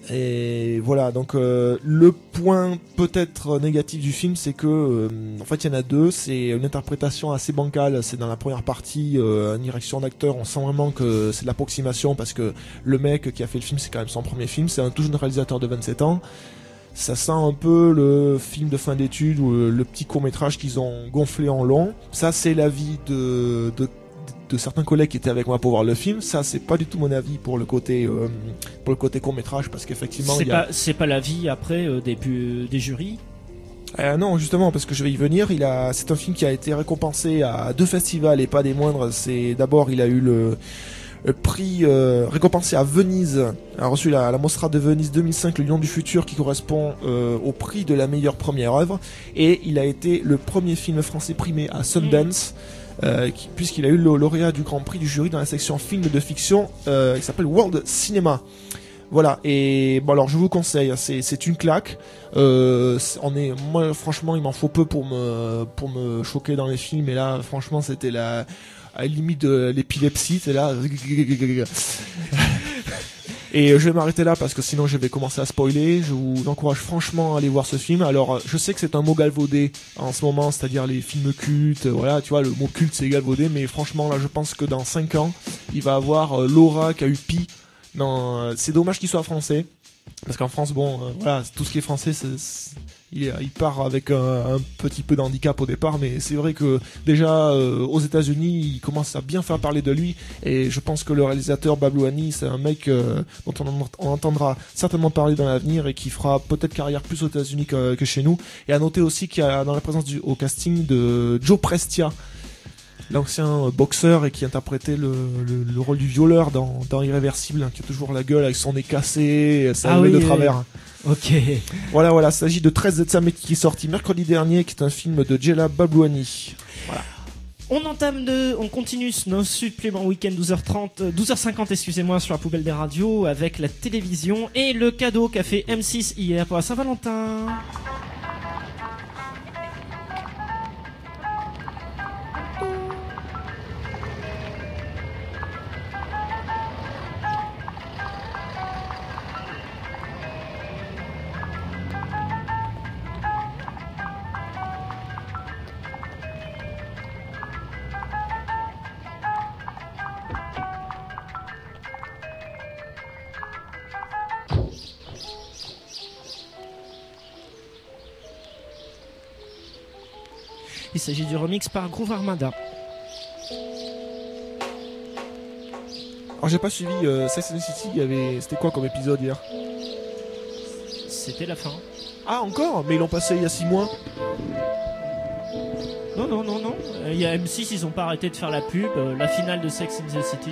S4: Et voilà, donc euh, le point peut-être négatif du film, c'est que euh, en fait il y en a deux. C'est une interprétation assez bancale. C'est dans la première partie, euh, une direction d'acteur, on sent vraiment que c'est de l'approximation parce que le mec qui a fait le film, c'est quand même son premier film. C'est un tout jeune réalisateur de vingt-sept ans. Ça sent un peu le film de fin d'études ou le, le petit court-métrage qu'ils ont gonflé en long. Ça, c'est l'avis de, de, de certains collègues qui étaient avec moi pour voir le film. Ça, c'est pas du tout mon avis pour le côté, euh, pour le côté court-métrage, parce qu'effectivement,
S2: C'est
S4: il y a...
S2: pas, c'est pas l'avis après euh, des, pu- des jurys.
S4: Euh, non, justement, parce que je vais y venir. Il a, c'est un film qui a été récompensé à deux festivals et pas des moindres. C'est d'abord, il a eu le, le prix euh, récompensé à Venise. Il a reçu la, la Mostra de Venise deux mille cinq, le Lion du Futur, qui correspond euh, au prix de la meilleure première œuvre. Et il a été le premier film français primé à Sundance. Euh, qui, puisqu'il a eu le lauréat du Grand Prix du jury dans la section film de fiction, euh, qui s'appelle World Cinema. Voilà, et bon alors je vous conseille, c'est c'est une claque. Euh, on est, moi franchement il m'en faut peu pour me pour me choquer dans les films, et là franchement c'était la à la limite de l'épilepsie, c'est là. Et je vais m'arrêter là parce que sinon je vais commencer à spoiler. Je vous encourage franchement à aller voir ce film. Alors je sais que c'est un mot galvaudé en ce moment, c'est-à-dire les films cultes, voilà, tu vois, le mot culte c'est galvaudé, mais franchement là je pense que dans cinq ans il va avoir euh, l'aura qu'a eu Pi. Non, c'est dommage qu'il soit français, parce qu'en France, bon, euh, voilà, tout ce qui est français, c'est, c'est, il, il part avec un, un petit peu d'handicap au départ, mais c'est vrai que déjà euh, aux États-Unis, il commence à bien faire parler de lui, et je pense que le réalisateur Bablouani, c'est un mec euh, dont on, en, on entendra certainement parler dans l'avenir et qui fera peut-être carrière plus aux États-Unis que, que chez nous. Et à noter aussi qu'il y a dans la présence du, au casting de Joe Prestia, l'ancien boxeur et qui interprétait le, le, le rôle du violeur dans, dans Irréversible, hein, qui a toujours la gueule avec son nez cassé, sa
S2: Ah
S4: nez
S2: oui,
S4: de
S2: oui.
S4: travers.
S2: Ok.
S4: Voilà, voilà, il s'agit de treize Zetsameh qui est sorti mercredi dernier, qui est un film de Djella Bablouani. Voilà.
S2: On entame de, on continue nos suppléments week-end douze heures trente, douze heures cinquante, excusez-moi, sur la poubelle des radios avec la télévision et le cadeau qu'a fait M six hier pour la Saint-Valentin. Il s'agit du remix par Groove Armada.
S4: Alors j'ai pas suivi euh, Sex and the City, il y avait... c'était quoi comme épisode hier?
S2: C'était la fin.
S4: Ah encore? Mais ils l'ont passé il y a six mois.
S2: Non, non, non, non. Il euh, y a M six, ils ont pas arrêté de faire la pub. Euh, la finale de Sex and the City.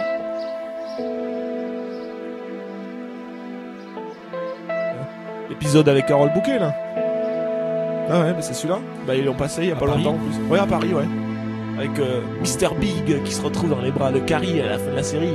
S4: L'épisode avec Carole Bouquet là. Ah ouais, bah c'est celui-là. Bah ils l'ont passé il y a
S8: À
S4: pas
S8: Paris.
S4: longtemps en plus. Ouais, à Paris, ouais. Avec euh, Mister Big qui se retrouve dans les bras de Carrie à la fin de la série.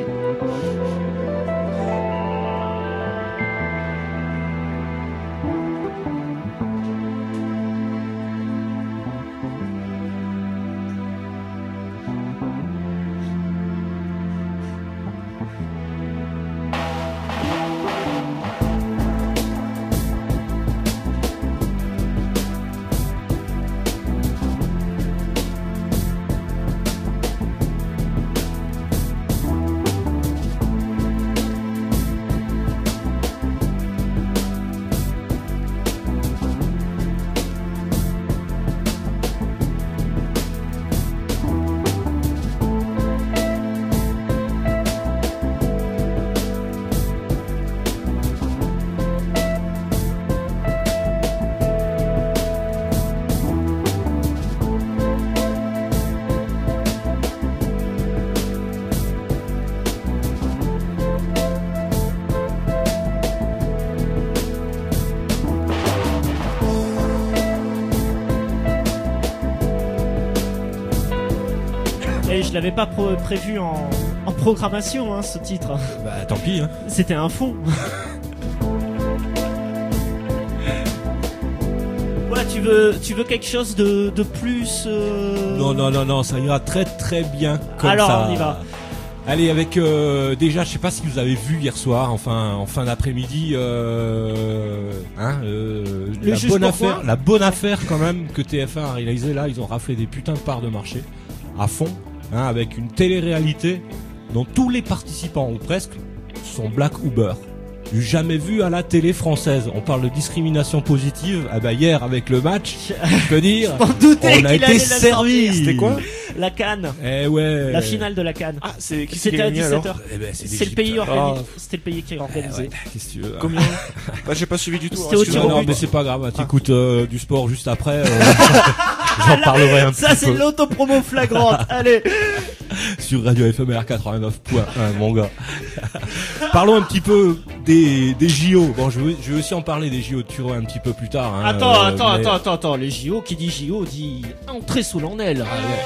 S2: Et je l'avais pas pro- prévu en, en programmation, hein, ce titre.
S8: Bah tant pis, hein.
S2: C'était un fond. Ouais, tu veux, tu veux quelque chose de, de plus. Euh...
S8: Non, non, non, non, ça ira très très bien comme
S2: Alors,
S8: ça.
S2: on y va.
S8: Allez, avec euh, déjà, je sais pas si vous avez vu hier soir, enfin en fin d'après-midi, euh, hein, euh, la
S2: juge
S8: bonne
S2: Bourgoin.
S8: affaire, la bonne affaire quand même que T F un a réalisé là, ils ont raflé des putains de parts de marché à fond, hein, avec une télé-réalité dont tous les participants ou presque sont Black Uber. Jamais vu à la télé française. On parle de discrimination positive. Ah bah hier avec le match, je peux dire,
S2: Je m'en doutais
S8: on
S2: qu'il
S8: a
S2: allait
S8: été
S2: la
S8: servi.
S2: sortir.
S4: C'était quoi?
S2: La Cannes.
S8: Eh ouais.
S2: La finale de la Cannes.
S4: Ah, c'est qui c'est qui
S2: C'était
S4: a
S2: à
S4: gagné,
S2: dix-sept
S4: alors
S2: heures.
S8: Eh ben, c'est
S2: C'est le
S8: l'Égypte.
S2: pays organi-
S4: Ah.
S2: C'était le pays qui a organisé.
S8: Ouais, qu'est-ce que tu veux?
S4: Combien? Bah, j'ai pas suivi du tout.
S2: C'était au tir
S8: Non,
S2: au
S8: non,
S2: but.
S8: mais c'est pas grave. T'écoutes euh, du sport juste après. euh, J'en parlerai un
S2: Ça,
S8: petit
S2: c'est
S8: peu
S2: l'autopromo flagrante. Allez.
S8: sur Radio F M R quatre-vingt-neuf point un, mon gars. Parlons un petit peu des, des J O. Bon, je vais, je vais aussi en parler des J O de Turin un petit peu plus tard. Hein,
S2: Attends,
S8: euh,
S2: attends,
S8: mais-
S2: attends, attends, attends. Les J O, qui dit J O dit entrée solennelle.
S8: Ah ouais.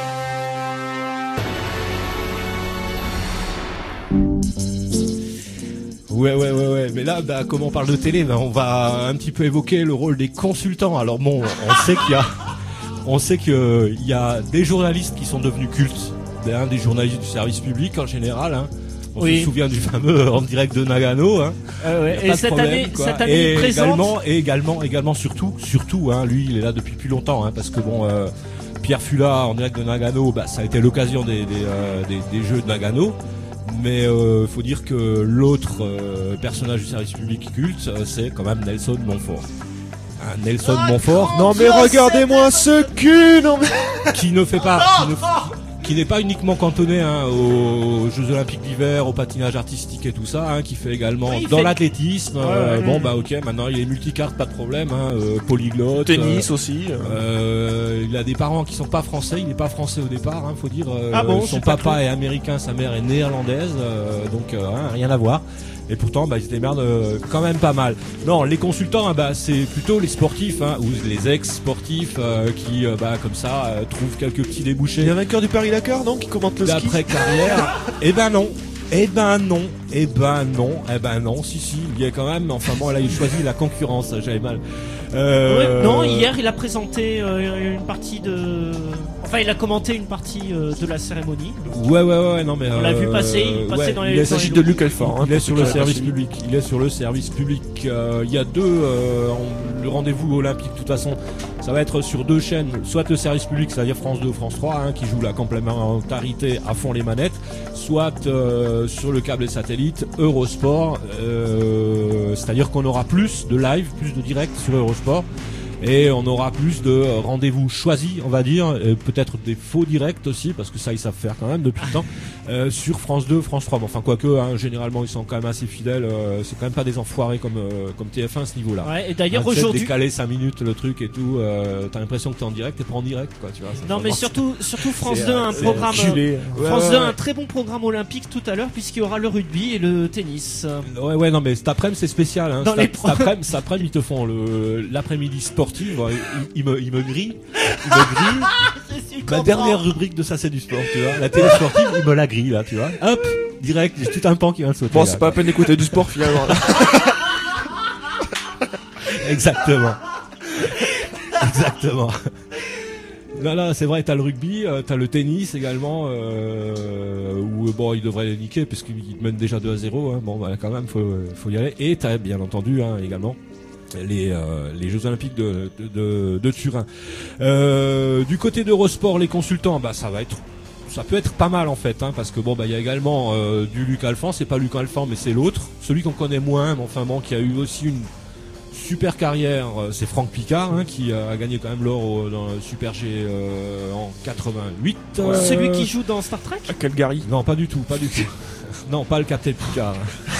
S8: Ouais, ouais, ouais, ouais. Mais là, bah, comme on parle de télé, bah, on va un petit peu évoquer le rôle des consultants. Alors bon, on sait qu'il y a, on sait qu'il y a des journalistes qui sont devenus cultes, hein, des journalistes du service public en général. Hein. On
S2: Oui.
S8: se souvient du fameux en direct de Nagano. Hein.
S2: Ah ouais.
S8: Y a
S2: Et
S8: pas de
S2: cette
S8: problème,
S2: année,
S8: quoi.
S2: cette année,
S8: et
S2: il présente.
S8: également, et également, également, surtout, surtout, hein, lui, il est là depuis plus longtemps, hein, parce que bon, euh, Pierre Fula en direct de Nagano, bah, ça a été l'occasion des, des, euh, des, des jeux de Nagano. Mais euh, faut dire que l'autre euh, personnage du service public culte, euh, c'est quand même Nelson Montfort. Hein, Nelson
S2: Ah,
S8: Montfort,
S4: Non, mais regardez-moi ce cul, non, mais...
S8: qui ne fait pas, qui ne- qui n'est pas uniquement cantonné hein, aux Jeux Olympiques d'hiver, au patinage artistique et tout ça, hein, qui fait également
S2: Oui, il
S8: dans
S2: fait-
S8: l'athlétisme. euh,
S2: ouais.
S8: Bon bah ok, maintenant il est multicarte, pas de problème, hein, euh, polyglotte.
S4: Tennis
S8: euh,
S4: aussi. euh.
S8: euh, il a des parents qui sont pas français, il n'est pas français au départ, hein, faut dire. euh,
S2: Ah bon,
S8: son
S2: c'est pas
S8: papa
S2: tout.
S8: est américain, sa mère est néerlandaise, euh, donc euh, hein, rien à voir. Et pourtant, bah, ils se démerdent euh, quand même pas mal. Non, les consultants, hein, bah, c'est plutôt les sportifs, hein, ou les ex-sportifs euh, qui, euh, bah, comme ça, euh, trouvent quelques petits
S4: Il y
S8: débouchés
S4: a un vainqueur du Paris-Dakar, non, qui commente le ski.
S8: d'après carrière. Eh ben non. Eh ben non, eh ben non, eh ben non, si si, il y a quand même, enfin bon, là il choisit la concurrence, j'avais mal. Euh,
S2: Ouais, non, hier il a présenté euh, une partie de. Enfin, il a commenté une partie euh, de la cérémonie.
S8: Ouais, ouais, ouais, non mais.
S2: On l'a
S8: euh,
S2: vu passer, il passait
S8: ouais,
S2: dans les-
S8: il
S4: Il
S8: est-
S4: s'agit de Luc Alfort. hein,
S8: Il est
S4: pour
S8: sur
S4: ceux
S8: le
S4: qui l'avaient
S8: service
S4: pas suivi.
S8: public. Il est sur le service public. Euh, Il y a deux. Euh, on- le rendez-vous olympique, de toute façon, ça va être sur deux chaînes. Soit le service public, c'est-à-dire France deux, France trois, hein, qui joue la complémentarité à fond les manettes. Soit euh, sur le câble et satellite Eurosport. Euh, c'est-à-dire qu'on aura plus de live, plus de direct sur Eurosport. Et on aura plus de euh, rendez-vous choisis, on va dire, et peut-être des faux directs aussi, parce que ça ils savent faire quand même depuis le temps, euh, sur France deux, France trois. Bon, enfin quoique, hein, généralement ils sont quand même assez fidèles, euh, c'est quand même pas des enfoirés comme, euh, comme T F un à ce niveau-là.
S2: Ouais, et d'ailleurs
S8: Hein, tu sais,
S2: aujourd'hui.
S8: décaler cinq minutes le truc et tout, euh, t'as l'impression que t'es en direct, t'es pas en direct quoi, tu vois. ça
S2: Non,
S8: fait
S2: mais
S8: vraiment-
S2: surtout, surtout France
S8: C'est,
S2: deux a
S8: euh,
S2: un
S8: c'est
S2: programme.
S4: Culé.
S8: Ouais,
S2: France
S8: ouais,
S2: deux a
S8: ouais.
S2: un très bon programme olympique tout à l'heure, puisqu'il y aura le rugby et le tennis.
S8: Ouais, ouais, non, mais cet après-midi c'est spécial. Hein.
S2: Dans
S8: Cet,
S2: les
S8: ap- cet après-midi, cet après-midi, ils te font le l'après-midi sportif. Bon, ils, ils me, ils me grillent, ils me grillent.
S2: Je suis
S8: Ma
S2: content.
S8: dernière rubrique de ça, c'est du sport, tu vois. La télé sportive, il me la grille là, tu vois. Hop, direct, j'ai tout un pan qui vient de sauter.
S4: Bon,
S8: là,
S4: c'est pas à peine d'écouter du sport finalement.
S8: Exactement. Exactement. Non, non, c'est vrai, t'as le rugby, euh, t'as le tennis également, euh, où bon, ils devraient les niquer puisqu'ils mènent déjà deux à zéro, hein. Bon, bah, quand même, faut, faut y aller. Et t'as bien entendu, hein, également, les, euh, les Jeux Olympiques de, de, de, de Turin. Euh, du côté d'Eurosport, les consultants, bah, ça va être, ça peut être pas mal en fait, hein, parce que bon, bah, il y a également euh, du Luc Alphand, c'est pas Luc Alphand, mais c'est l'autre, celui qu'on connaît moins, mais enfin bon, qui a eu aussi une super carrière, euh, c'est Franck Picard, hein, qui euh, a gagné quand même l'or au- dans le Super G euh, en quatre-vingt-huit.
S4: Ouais.
S2: Celui qui joue dans Star Trek.
S4: À Calgary.
S8: Non, pas du tout, pas du tout. Non, pas le Captain Picard.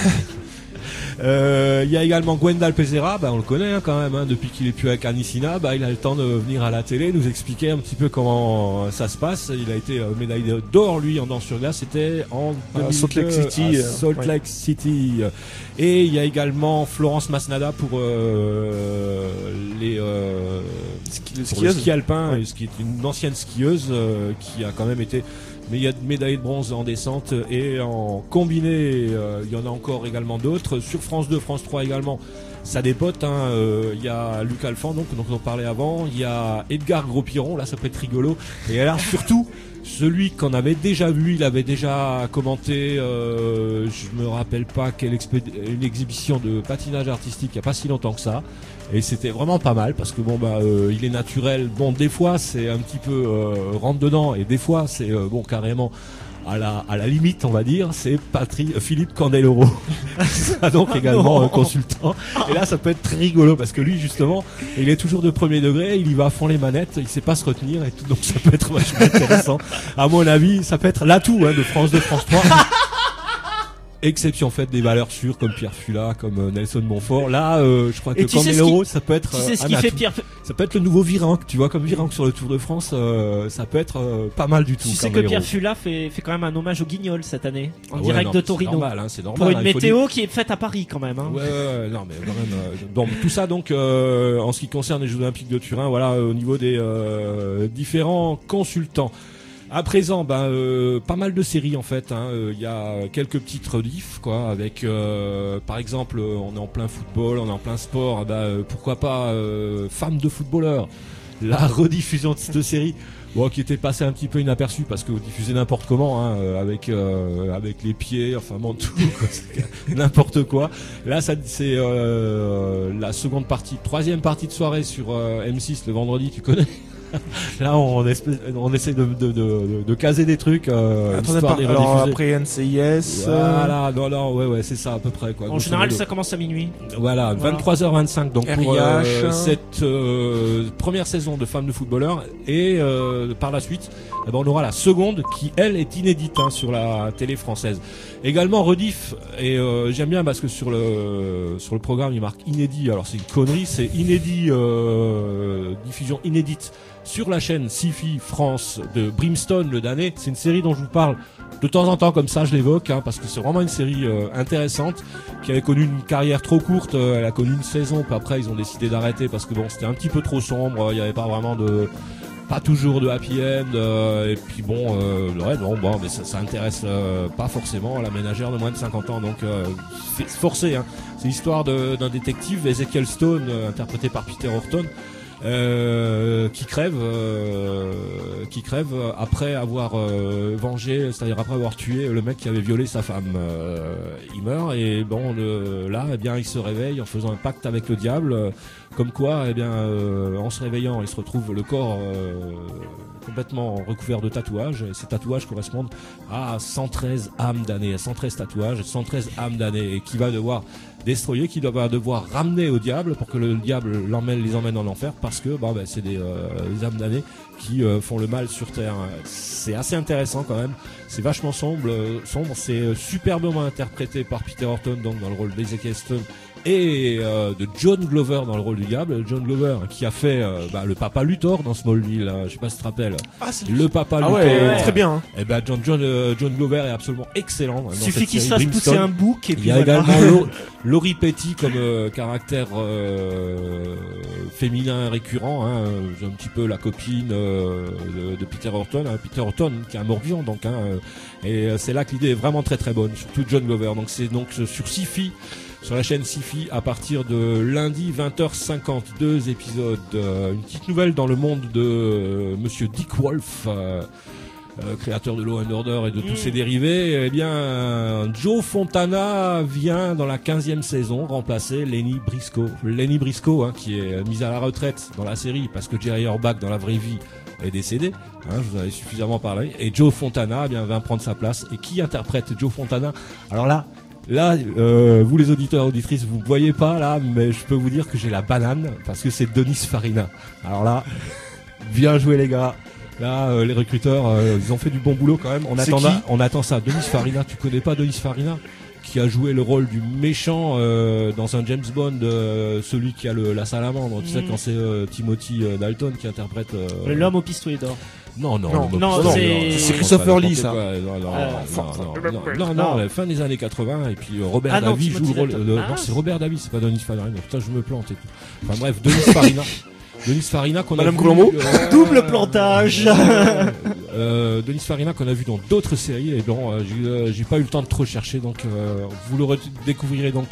S8: Euh, Il y a également Gwendal Pesera, bah on le connaît hein, quand même, hein, depuis qu'il est plus avec Anissina, bah il a le temps de venir à la télé, nous expliquer un petit peu comment euh, ça se passe. Il a été euh, médaillé d'or lui en danse sur glace, c'était en
S4: À
S8: deux mille deux,
S4: Salt Lake City,
S8: à
S4: euh,
S8: Salt
S4: ouais.
S8: Lake City. Et il y a également Florence Masnada pour euh, les euh,
S4: Ski- le
S8: pour le
S4: skieuse.
S8: ski alpin,
S4: Ouais.
S8: et ce qui est une ancienne skieuse euh, qui a quand même été mais il y a médaillée de bronze en descente et en combiné, euh, il y en a encore également d'autres. Sur France deux, France trois également, Ça des potes, il hein, euh, y a Luc Alphand, donc, dont on parlait avant, il y a Edgar Gros-Piron, là ça peut être rigolo, et alors surtout, celui qu'on avait déjà vu, il avait déjà commenté, euh, je me rappelle pas quelle expé- une exhibition de patinage artistique il y a pas si longtemps que ça, et c'était vraiment pas mal, parce que bon bah euh, il est naturel, bon des fois c'est un petit peu euh, rentre dedans, et des fois c'est euh, bon carrément à la à la limite on va dire, c'est Patrick Philippe Candeloro ça donc également un consultant, et là ça peut être très rigolo parce que lui justement il est toujours de premier degré, il y va à fond les manettes, il sait pas se retenir et tout, donc ça peut être vachement intéressant à mon avis, ça peut être l'atout hein, de France deux, France trois exception faite des valeurs sûres comme Pierre Fula, comme euh, Nelson Montfort. Là, euh, je crois que Candeloro, ça peut être.
S2: Tu sais
S8: euh,
S2: ce qui fait Pierre.
S8: Ça peut être le nouveau Virenque, tu vois, comme Virenque sur le Tour de France, euh, ça peut être euh, pas mal du tout.
S2: Tu sais que Pierre Fula fait, fait quand même un hommage au Guignol cette année, en
S8: ah ouais,
S2: direct
S8: non,
S2: de Torino.
S8: C'est normal, hein, c'est normal.
S2: Pour une
S8: hein,
S2: météo
S8: dire...
S2: qui est faite à Paris quand même. Hein.
S8: Ouais, ouais, ouais, non, mais quand même. Euh, donc tout ça, donc, euh, en ce qui concerne les Jeux Olympiques de Turin, voilà, euh, au niveau des euh, différents consultants. À présent, ben euh, pas mal de séries en fait. Il hein. euh, y a quelques petites rediffs, quoi. Avec, euh, par exemple, on est en plein football, on est en plein sport. Eh ben, euh, pourquoi pas euh, Femme de footballeur, la rediffusion de cette série, bon, qui était passée un petit peu inaperçue parce que vous diffusez n'importe comment, hein, avec euh, avec les pieds, enfin bon tout, n'importe quoi. Là, ça c'est euh, la seconde partie, troisième partie de soirée sur euh, M six le vendredi. Tu connais? Là, on, espèce, on essaie de, de, de, de caser des trucs. Euh,
S4: Attendez pas. Alors après N C I S.
S8: Voilà, non, non, ouais, ouais, c'est ça à peu près, quoi.
S2: En général, ça commence à minuit.
S8: Voilà,
S2: voilà.
S8: vingt-trois heures vingt-cinq. Donc
S4: R I H.
S8: pour euh, cette euh, première saison de Femmes de footballeurs, et euh, par la suite, eh ben, on aura la seconde qui, elle, est inédite hein, sur la télé française. Également rediff, et euh, j'aime bien parce que sur le sur le programme il marque inédit. Alors c'est une connerie, c'est inédit, euh, diffusion inédite sur la chaîne Sci-Fi France de Brimstone le damné. C'est une série dont je vous parle de temps en temps comme ça, je l'évoque hein, parce que c'est vraiment une série euh, intéressante qui avait connu une carrière trop courte. Euh, elle a connu une saison, puis après ils ont décidé d'arrêter parce que bon c'était un petit peu trop sombre. Il n'y avait pas vraiment de pas toujours de happy end euh, et puis bon euh, ouais non bon mais ça, ça intéresse euh, pas forcément la ménagère de moins de cinquante ans, donc euh, c'est forcé hein. C'est l'histoire de, d'un détective, Ezekiel Stone, euh, interprété par Peter Horton, euh, qui crève euh, qui crève après avoir euh, vengé, c'est-à-dire après avoir tué le mec qui avait violé sa femme. Euh, il meurt et bon le, là eh bien il se réveille en faisant un pacte avec le diable, euh, comme quoi eh bien euh, en se réveillant il se retrouve le corps euh, complètement recouvert de tatouages, et ces tatouages correspondent à cent treize âmes damnées, à cent treize tatouages, cent treize âmes damnées, et qui va devoir destroyer, qui va devoir ramener au diable pour que le diable l'emmène, les emmène en enfer, parce que bah, bah, c'est des, euh, des âmes damnées qui euh, font le mal sur terre. C'est assez intéressant quand même, c'est vachement sombre, euh, sombre. C'est euh, superbement interprété par Peter Horton donc dans le rôle d'Ezekiel Stone, et euh, de John Glover dans le rôle du diable. John Glover qui a fait euh, bah, le papa Luthor dans Smallville, hein, je sais pas si tu te rappelles.
S4: Ah, c'est
S8: le papa
S4: ah
S8: Luthor.
S4: Ouais, ouais. Très bien. Hein.
S8: Et ben John John euh, John Glover est absolument excellent. Dans
S2: suffit qu'il se
S8: série
S2: fasse pousser un bouc et puis
S8: il y a
S2: voilà.
S8: également Laurie Petty comme euh, caractère euh, féminin récurrent, hein, un petit peu la copine euh, de, de Peter Horton, hein, Peter Horton qui est un mort-vivant donc, hein, et c'est là que l'idée est vraiment très très bonne, surtout John Glover. Donc c'est donc sur Sci-Fi, sur la chaîne Sci-Fi à partir de lundi vingt heures cinquante, deux épisodes. Euh, une petite nouvelle dans le monde de euh, Monsieur Dick Wolf. Euh, Euh, créateur de Law and Order et de tous
S2: mmh.
S8: ses dérivés, eh bien Joe Fontana vient dans la quinzième saison remplacer Lenny Briscoe. Lenny Briscoe, hein, qui est mis à la retraite dans la série parce que Jerry Orbach dans la vraie vie est décédé. Hein, je vous en avais suffisamment parlé. Et Joe Fontana eh bien vient prendre sa place. Et qui interprète Joe Fontana? Alors là, là, euh, vous les auditeurs et auditrices, vous ne voyez pas là, mais je peux vous dire que j'ai la banane parce que c'est Denis Farina. Alors là, bien joué les gars. Là, euh, les recruteurs, euh, ils ont fait du bon boulot quand même. On attend, là, on attend ça. Denis Farina, tu connais pas Denis Farina, qui a joué le rôle du méchant euh, dans un James Bond, euh, celui qui a le, la salamandre. Tu mmh. sais quand c'est euh, Timothy euh, Dalton qui interprète euh,
S2: l'homme au pistolet d'or.
S8: Non, non,
S2: non, non, non c'est...
S4: c'est Christopher Lee, ça.
S8: Non, non, euh, non, non, non, non, non, fin des années quatre-vingts, et puis euh, Robert ah, Davi joue le rôle. Euh, ah, non, c'est Robert Davi, c'est pas Denis Farina. Putain, je me plante et tout. Enfin bref, Denis Farina. Denis Farina qu'on
S4: Madame
S8: a
S4: Colombo
S8: vu, euh,
S2: double plantage.
S8: Euh, euh, Denis Farina qu'on a vu dans d'autres séries et dont euh, j'ai, euh, j'ai pas eu le temps de trop chercher, donc euh, vous le découvrirez donc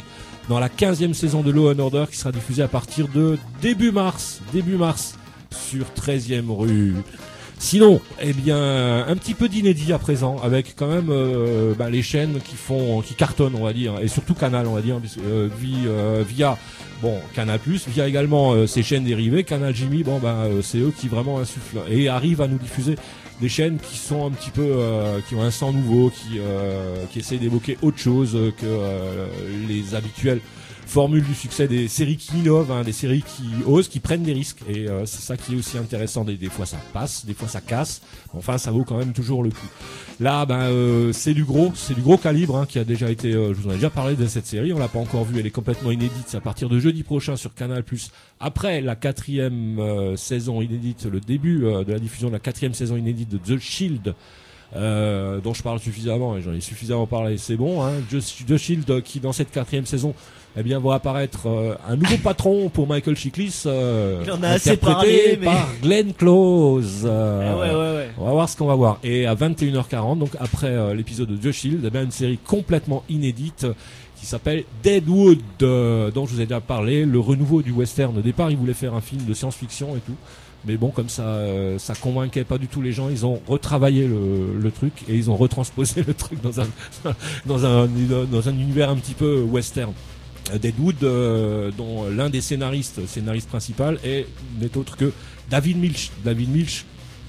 S8: dans la quinzième saison de Law and Order qui sera diffusée à partir de début mars, début mars sur treizième rue. Sinon, eh bien, un petit peu d'inédit à présent, avec quand même euh, bah, les chaînes qui font, qui cartonnent, on va dire, et surtout Canal, on va dire, euh, via, euh, via bon Canal plus, via également euh, ces chaînes dérivées, Canal Jimmy, bon bah euh, c'est eux qui vraiment insufflent et arrivent à nous diffuser des chaînes qui sont un petit peu, euh, qui ont un sang nouveau, qui, euh, qui essayent d'évoquer autre chose que euh, les habituels formule du succès des séries qui innovent, hein, des séries qui osent, qui prennent des risques, et euh, c'est ça qui est aussi intéressant. Des, des fois ça passe, des fois ça casse, enfin ça vaut quand même toujours le coup. Là, ben euh, c'est du gros, c'est du gros calibre, hein, qui a déjà été, euh, je vous en ai déjà parlé de cette série, on l'a pas encore vue, elle est complètement inédite, c'est à partir de jeudi prochain sur Canal plus, après la quatrième euh, saison inédite, le début euh, de la diffusion de la quatrième saison inédite de The Shield. Euh, dont je parle suffisamment et j'en ai suffisamment parlé, c'est bon, hein. The Shield qui dans cette quatrième saison, eh bien, va apparaître euh, un nouveau patron pour Michael Chiklis, euh,
S2: il en a assez
S8: interprété
S2: parlé, mais...
S8: par Glenn Close. Euh,
S2: eh ouais, ouais, ouais.
S8: On va voir ce qu'on va voir. Et à vingt et une heures quarante, donc après euh, l'épisode de The Shield, eh bien, une série complètement inédite euh, qui s'appelle Deadwood, euh, dont je vous ai déjà parlé, le renouveau du western. Au départ, ils voulaient faire un film de science-fiction et tout. Mais bon, comme ça, euh, ça convainquait pas du tout les gens. Ils ont retravaillé le, le truc et ils ont retransposé le truc dans un dans un dans un univers un petit peu western. Deadwood, euh, dont l'un des scénaristes, scénariste principal, est n'est autre que David Milch. David Milch,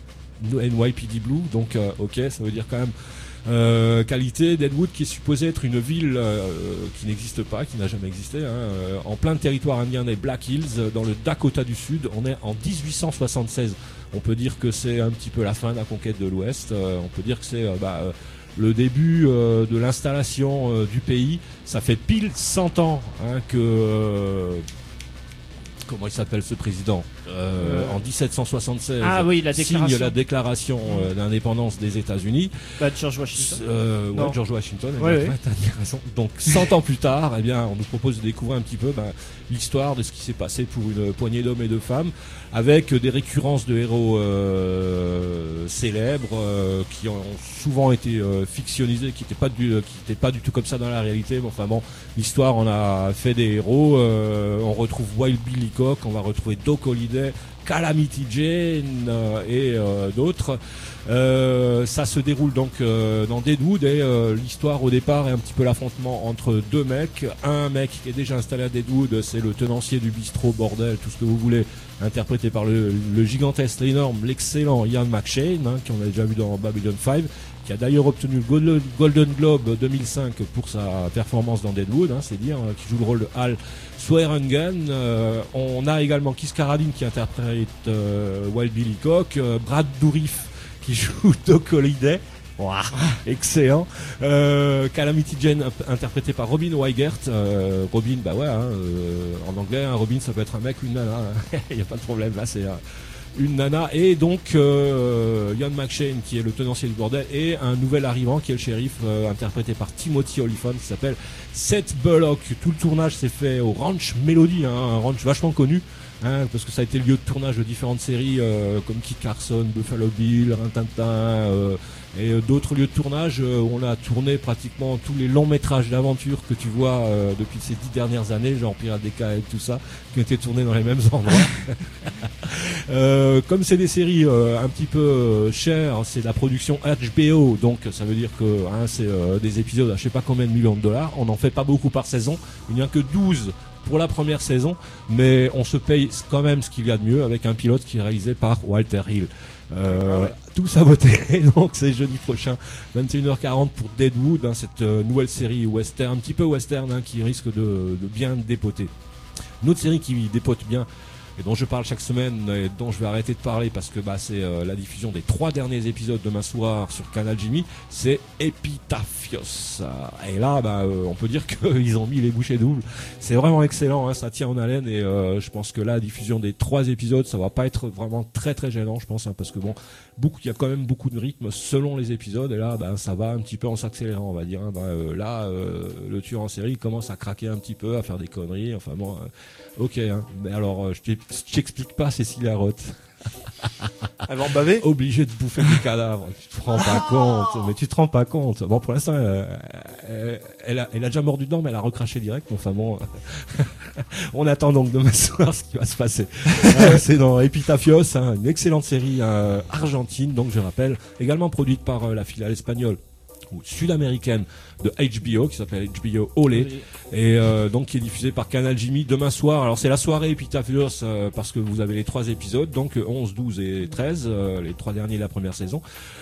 S8: N Y P D Blue. Donc, euh, ok, ça veut dire quand même. Euh, qualité. Deadwood qui est supposé être une ville euh, qui n'existe pas, qui n'a jamais existé, hein, euh, en plein territoire indien des Black Hills, dans le Dakota du Sud. On est en dix-huit cent soixante-seize. On peut dire que c'est un petit peu la fin de la conquête de l'Ouest. Euh, on peut dire que c'est euh, bah, euh, le début euh, de l'installation euh, du pays. Ça fait pile cent ans hein, que... Euh, comment il s'appelle ce président euh, en dix-sept cent soixante-seize
S2: ah oui, la déclaration.
S8: signe la déclaration euh, d'indépendance des États-Unis.
S2: Bah, George Washington.
S8: Euh, ouais, George Washington.
S2: Ouais, ouais.
S8: T'as dit raison. Donc cent ans plus tard, eh bien, on nous propose de découvrir un petit peu ben, l'histoire de ce qui s'est passé pour une poignée d'hommes et de femmes, avec des récurrences de héros euh, célèbres euh, qui ont souvent été euh, fictionnisés, qui n'étaient pas du, qui étaient pas du tout comme ça dans la réalité. Mais enfin bon, l'histoire on a fait des héros. Euh, on retrouve Wild Bill Hickok, on va retrouver Doc Holliday, Calamity Jane euh, et euh, d'autres. Euh, ça se déroule donc euh, dans Deadwood et euh, l'histoire au départ est un petit peu l'affrontement entre deux mecs. Un mec qui est déjà installé à Deadwood, c'est le tenancier du bistrot, bordel, tout ce que vous voulez, interprété par le, le gigantesque, l'énorme, l'excellent Ian McShane, hein, qu'on a déjà vu dans Babylon cinq, qui a d'ailleurs obtenu le Golden Globe deux mille cinq pour sa performance dans Deadwood, hein, c'est dire, qui joue le rôle de Hal Swearengen. Euh, on a également Keith Carradine qui interprète euh, Wild Bill Hickok, euh, Brad Dourif qui joue Doc Holliday. Wow, excellent. Euh, Calamity Jane interprété par Robin Weigert. Euh, Robin, bah ouais, hein, euh, en anglais, hein, Robin ça peut être un mec ou une nana. Il n'y a pas de problème. Là, c'est euh, une nana. Et donc euh, Ian McShane qui est le tenancier du bordel et un nouvel arrivant qui est le shérif euh, interprété par Timothy Olyphant qui s'appelle Seth Bullock. Tout le tournage s'est fait au Ranch Melody, hein, un ranch vachement connu. Hein, parce que ça a été le lieu de tournage de différentes séries euh, comme Kit Carson, Buffalo Bill, Rintintin euh, et euh, d'autres lieux de tournage. Euh, on a tourné pratiquement tous les longs métrages d'aventure que tu vois euh, depuis ces dix dernières années, genre Pirates des Caraïbes, tout ça, qui ont été tournés dans les mêmes endroits. euh, comme c'est des séries euh, un petit peu euh, chères, c'est la production H B O, donc ça veut dire que hein, c'est euh, des épisodes à je sais pas combien de millions de dollars. On n'en fait pas beaucoup par saison, il n'y a que douze pour la première saison, mais on se paye quand même ce qu'il y a de mieux avec un pilote qui est réalisé par Walter Hill. Euh, tout ça voté, donc c'est jeudi prochain, vingt et une heures quarante pour Deadwood, hein, cette euh, nouvelle série western, un petit peu western, hein, qui risque de, de bien dépoter. Une autre série qui dépote bien, et dont je parle chaque semaine, et dont je vais arrêter de parler parce que bah, c'est euh, la diffusion des trois derniers épisodes demain soir sur Canal Jimmy, c'est Epitaphios. Et là, bah, euh, on peut dire qu'ils ont mis les bouchées doubles. C'est vraiment excellent, hein, ça tient en haleine et euh, je pense que là, la diffusion des trois épisodes, ça va pas être vraiment très très gênant, je pense, hein, parce que bon, beaucoup, il y a quand même beaucoup de rythme selon les épisodes et là, bah, ça va un petit peu en s'accélérant, on va dire. Hein. Bah, euh, là, euh, le tueur en série commence à craquer un petit peu, à faire des conneries. Enfin bon, euh, ok. Hein. Mais alors, euh, je t'ai je t'explique pas Cécilia Roth.
S4: Elle va en baver.
S8: Obligée de bouffer du cadavre. Tu te rends pas compte. Mais tu te rends pas compte. Bon, pour l'instant, euh, euh, elle, a, elle a déjà mordu dedans, mais elle a recraché direct. Enfin bon, on attend donc demain soir ce qui va se passer. euh, c'est dans Epitafios, hein, une excellente série euh, argentine, donc je rappelle, également produite par euh, la filiale espagnole ou sud-américaine de H B O qui s'appelle H B O Olé oui. et euh, donc qui est diffusée par Canal Jimmy demain soir. Alors c'est la soirée Epitafios euh, parce que vous avez les trois épisodes, donc onze, douze et treize, euh, les trois derniers de la première saison,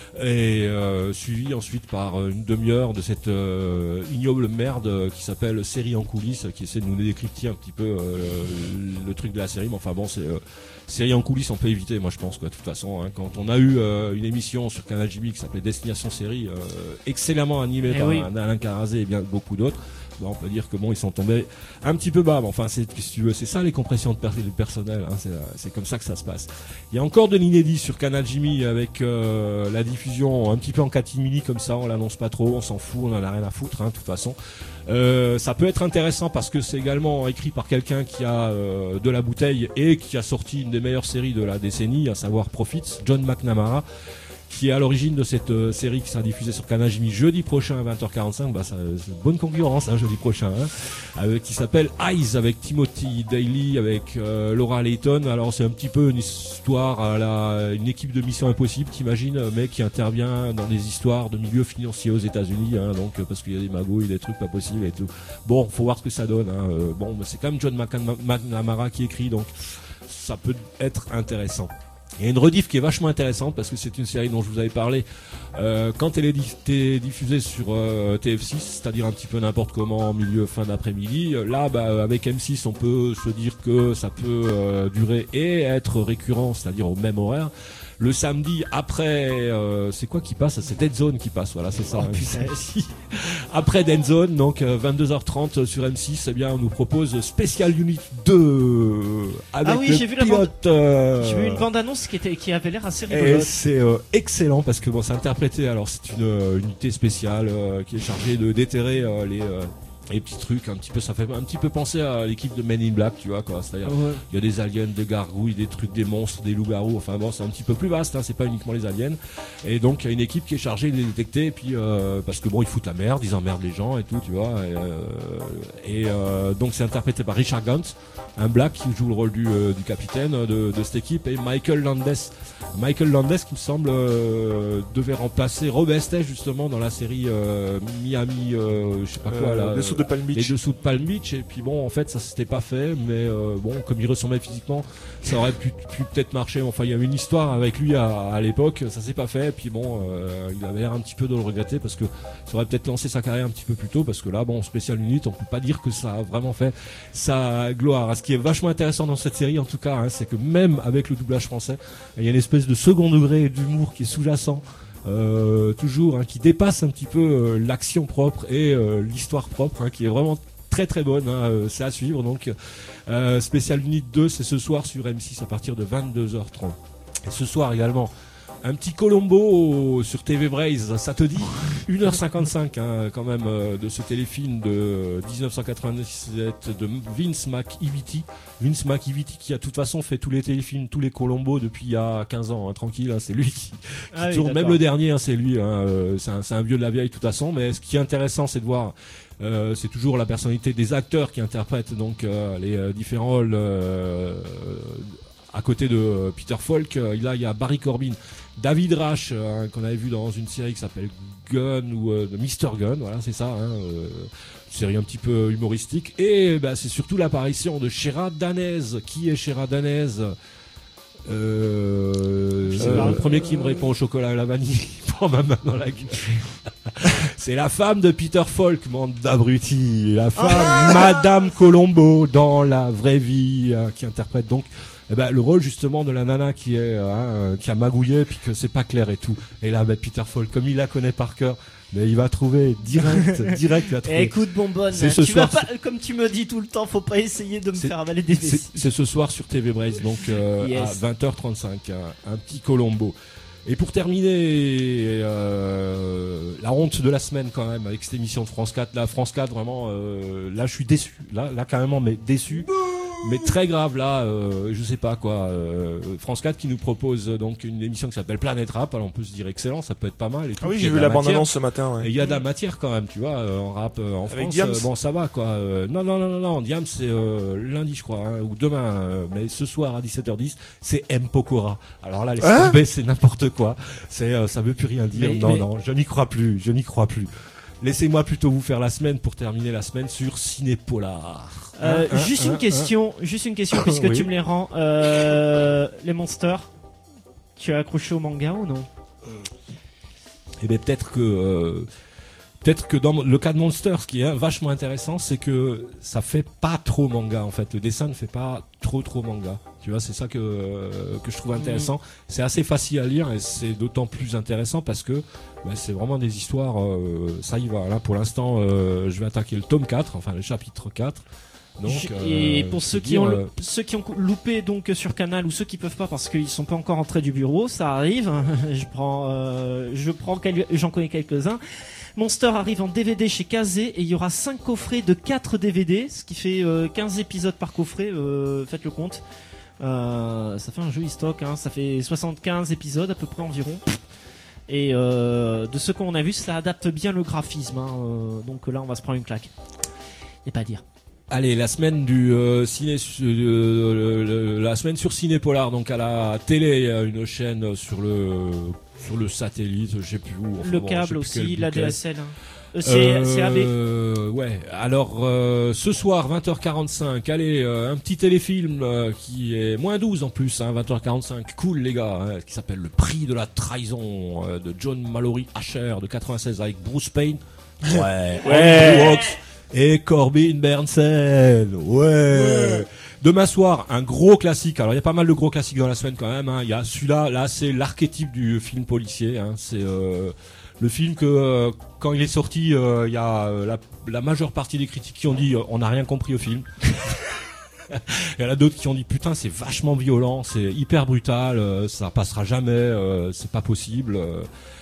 S8: et euh, suivi ensuite par une demi-heure de cette euh, ignoble merde euh, qui s'appelle Série en coulisses, qui essaie de nous décrypter un petit peu euh, le, le truc de la série, mais enfin bon, c'est euh, série en coulisses, on peut éviter, moi je pense, quoi, de toute façon, hein. Quand on a eu euh, une émission sur Canal Jimmy qui s'appelait Destination Série, euh, excellemment animée
S2: eh
S8: par
S2: oui.
S8: Alain Carazé et bien beaucoup d'autres, bon, on peut dire que bon, ils sont tombés un petit peu bas, mais enfin, c'est, si tu veux, c'est ça les compressions de per- du personnel, hein, c'est, c'est comme ça que ça se passe. Il y a encore de l'inédit sur Canal Jimmy avec euh, la diffusion un petit peu en catimini comme ça, on l'annonce pas trop, on s'en fout, on en a rien à foutre, hein, de toute façon. Euh, ça peut être intéressant parce que c'est également écrit par quelqu'un qui a euh, de la bouteille et qui a sorti une des meilleures séries de la décennie, à savoir Profits, John McNamara, qui est à l'origine de cette euh, série qui sera diffusée sur Canal Jimmy jeudi prochain à vingt heures quarante-cinq. Bah, ça, c'est une bonne concurrence, hein, jeudi prochain, hein, avec, qui s'appelle Eyes, avec Timothy Daly, avec euh, Laura Layton. Alors c'est un petit peu une histoire à la, une équipe de Mission Impossible, t'imagines, mais qui intervient dans des histoires de milieux financiers aux États-Unis, hein, donc parce qu'il y a des magouilles, des trucs pas possibles et tout. Bon, faut voir ce que ça donne. Hein. Euh, bon, c'est quand même John McNamara qui écrit, donc ça peut être intéressant. Il y a une rediff qui est vachement intéressante parce que c'est une série dont je vous avais parlé euh, quand elle est di- diffusée sur euh, T F six, c'est-à-dire un petit peu n'importe comment, milieu, fin d'après-midi. Là, bah, avec M six, on peut se dire que ça peut euh, durer et être récurrent, c'est-à-dire au même horaire. Le samedi après, euh, c'est quoi qui passe? C'est Dead Zone qui passe, voilà, c'est ça.
S2: Oh,
S8: hein. Après Dead Zone, donc euh, vingt-deux heures trente sur M six, eh bien, on nous propose Special Unit deux avec
S2: ah oui,
S8: le
S2: j'ai vu la
S8: pilote.
S2: bande...
S8: Euh...
S2: J'ai vu une bande-annonce qui était, qui avait l'air assez
S8: Et
S2: rigolote.
S8: c'est euh, excellent parce que bon, c'est interprété. Alors, c'est une euh, unité spéciale euh, qui est chargée de déterrer euh, les euh, les petits trucs un petit peu, ça fait un petit peu penser à l'équipe de Men in Black, tu vois, quoi. C'est-à-dire, il ouais. y a des aliens, des gargouilles, des trucs, des monstres, des loups-garous. Enfin bon, c'est un petit peu plus vaste, hein, c'est pas uniquement les aliens. Et donc il y a une équipe qui est chargée de les détecter. Et puis euh, parce que bon, ils foutent la merde, ils emmerdent les gens et tout, tu vois. Et, euh, et euh, donc c'est interprété par Richard Gant, un black qui joue le rôle du, euh, du capitaine de, de cette équipe, et Michael Landes. Michael Landes qui me semble euh, devait remplacer Rob Estes justement dans la série euh, Miami, euh, je sais pas quoi
S4: euh,
S8: là.
S4: Dessous de Palm Beach.
S8: Les dessous de Palm Beach, et puis bon, en fait, ça s'était pas fait, mais euh, bon, comme il ressemblait physiquement, ça aurait pu, pu peut-être marcher. Enfin, il y avait une histoire avec lui à, à l'époque, ça s'est pas fait, et puis bon, euh, il avait l'air un petit peu de le regretter parce que ça aurait peut-être lancé sa carrière un petit peu plus tôt, parce que là, bon, Special Unit, on peut pas dire que ça a vraiment fait sa gloire. Ce qui est vachement intéressant dans cette série, en tout cas, hein, c'est que même avec le doublage français, il y a une espèce de second degré d'humour qui est sous-jacent. Euh, toujours hein, qui dépasse un petit peu euh, l'action propre et euh, l'histoire propre, hein, qui est vraiment très très bonne, hein, euh, c'est à suivre. Donc euh, Special Unit deux, c'est ce soir sur M six à partir de vingt-deux heures trente. Et ce soir également un petit Colombo sur T V Braze, ça te dit une heure cinquante-cinq, hein, quand même, euh, de ce téléfilm de dix-neuf cent quatre-vingt-dix-sept de Vince McEvity. Vince McEvity qui a de toute façon fait tous les téléfilms, tous les Colombo depuis il y a quinze ans, hein, tranquille, hein, c'est lui qui, qui
S2: ah oui,
S8: tourne,
S2: d'accord.
S8: même le dernier, hein, c'est lui, hein, euh, c'est, un, c'est un vieux de la vieille de toute façon, mais ce qui est intéressant, c'est de voir Euh, c'est toujours la personnalité des acteurs qui interprètent donc euh, les euh, différents rôles. Euh, à côté de euh, Peter Falk, euh, là il y a Barry Corbin, David Rash, euh, qu'on avait vu dans une série qui s'appelle Gun ou euh, Mister Gun, voilà c'est ça, hein, euh, une série un petit peu humoristique. Et bah, c'est surtout l'apparition de Shera Danez. Qui est Shera Danez? Euh, euh, le premier qui me répond au chocolat à la vanille, il prend ma main dans la gueule. C'est la femme de Peter Falk, bande d'abrutis, la femme, ah Madame Colombo dans la vraie vie, hein, qui interprète donc eh ben, le rôle justement de la nana qui est hein, qui a magouillé puis que c'est pas clair et tout. Et là, ben, Peter Falk, comme il la connaît par cœur, mais il va trouver direct, direct la trouver.
S2: Écoute, bonbonne,
S8: c'est
S2: tu
S8: ce soir,
S2: vas pas, comme tu me dis tout le temps, faut pas essayer de me faire avaler des vessies.
S8: C'est, c'est ce soir sur T V Braze, donc euh, yes. à vingt heures trente-cinq, un, un petit Colombo. Et pour terminer, euh, la honte de la semaine quand même avec cette émission de France quatre. Là, France quatre, vraiment, euh, là, je suis déçu. Là, là, carrément, mais déçu. mais très grave là, euh, je sais pas quoi. Euh, France quatre qui nous propose euh, donc une émission qui s'appelle Planète Rap. Alors on peut se dire excellent, ça peut être pas mal. Et tout,
S4: Ah oui,
S8: il y
S4: j'ai
S8: a de
S4: vu la
S8: matière.
S4: bande-annonce ce matin. Ouais.
S8: Et il y a de la matière quand même, tu vois, euh, en rap euh, en
S4: Avec
S8: France.
S4: Diams.
S8: euh, bon, ça va quoi. Euh, non, non, non, non, non. Diams c'est euh, lundi, je crois, hein, ou demain. euh, mais ce soir à dix-sept heures dix, c'est M Pokora. Alors là, les
S4: Hein
S8: tomber, c'est n'importe quoi. C'est, euh, ça veut plus rien dire.
S2: Mais-
S8: non,
S2: mais-
S8: non, je n'y crois plus. Je n'y crois plus. Laissez-moi plutôt vous faire la semaine pour terminer la semaine sur Ciné Polar.
S2: Euh,
S8: Hein, hein,
S2: juste
S8: hein,
S2: une question, juste une question puisque
S8: Oui.
S2: tu me les rends. Euh, les monsters, tu as accroché au manga ou non?
S8: Et bien peut-être que euh, peut-être que dans le cas de Monster, ce qui est hein, vachement intéressant, c'est que ça fait pas trop manga en fait. Le dessin ne fait pas trop trop manga. Tu vois, c'est ça que euh, que je trouve intéressant. C'est assez facile à lire et c'est d'autant plus intéressant parce que bah, c'est vraiment des histoires. Euh, ça y va. Là pour l'instant, euh, je vais attaquer le tome quatre, enfin le chapitre quatre. Donc,
S2: Je-
S8: euh,
S2: et pour ceux
S8: c'est
S2: qui
S8: dire,
S2: ont
S8: euh,
S2: ceux qui ont loupé donc sur Canal ou ceux qui peuvent pas parce qu'ils sont pas encore rentrés du bureau, ça arrive. je prends, euh, je prends, quel- j'en connais quelques-uns. Monster arrive en D V D chez Kazé et il y aura cinq coffrets de quatre D V D, ce qui fait euh, quinze épisodes par coffret. Euh, faites le compte. Euh, ça fait un joli stock. Hein, ça fait soixante-quinze épisodes à peu près environ. Et euh, de ce qu'on a vu, ça adapte bien le graphisme. Hein, euh, donc là, on va se prendre une claque. Y a pas à dire.
S8: Allez, la semaine du euh, ciné, euh, le- le- la semaine sur Ciné Polar, donc à la télé, il y a une chaîne sur le sur le satellite, je sais plus où. Enfin
S2: Le
S8: bon, je sais
S2: câble
S8: plus
S2: aussi,
S8: quel
S2: la
S8: bouquet.
S2: D S L. Hein. Euh, c'est
S8: Euh,
S2: c'est A B.
S8: Ouais. Alors euh, ce soir vingt heures quarante-cinq, allez, euh, un petit téléfilm euh, qui est moins douze en plus, hein, vingt heures quarante-cinq, cool les gars, hein, qui s'appelle Le Prix de la Trahison euh, de John Mallory Asher de quatre-vingt-seize avec Bruce Payne. Ouais. Andrew Hawks et Corbin Bernsen. Ouais. Demain soir, un gros classique. Alors il y a pas mal de gros classiques dans la semaine quand même. Hein. Il y a celui-là, là c'est l'archétype du film policier. Hein. C'est euh, le film que euh, quand il est sorti, euh, il y a euh, la, la majeure partie des critiques qui ont dit euh, on n'a rien compris au film. Il y en a d'autres qui ont dit putain c'est vachement violent, c'est hyper brutal, euh, ça passera jamais, euh, c'est pas possible. Euh,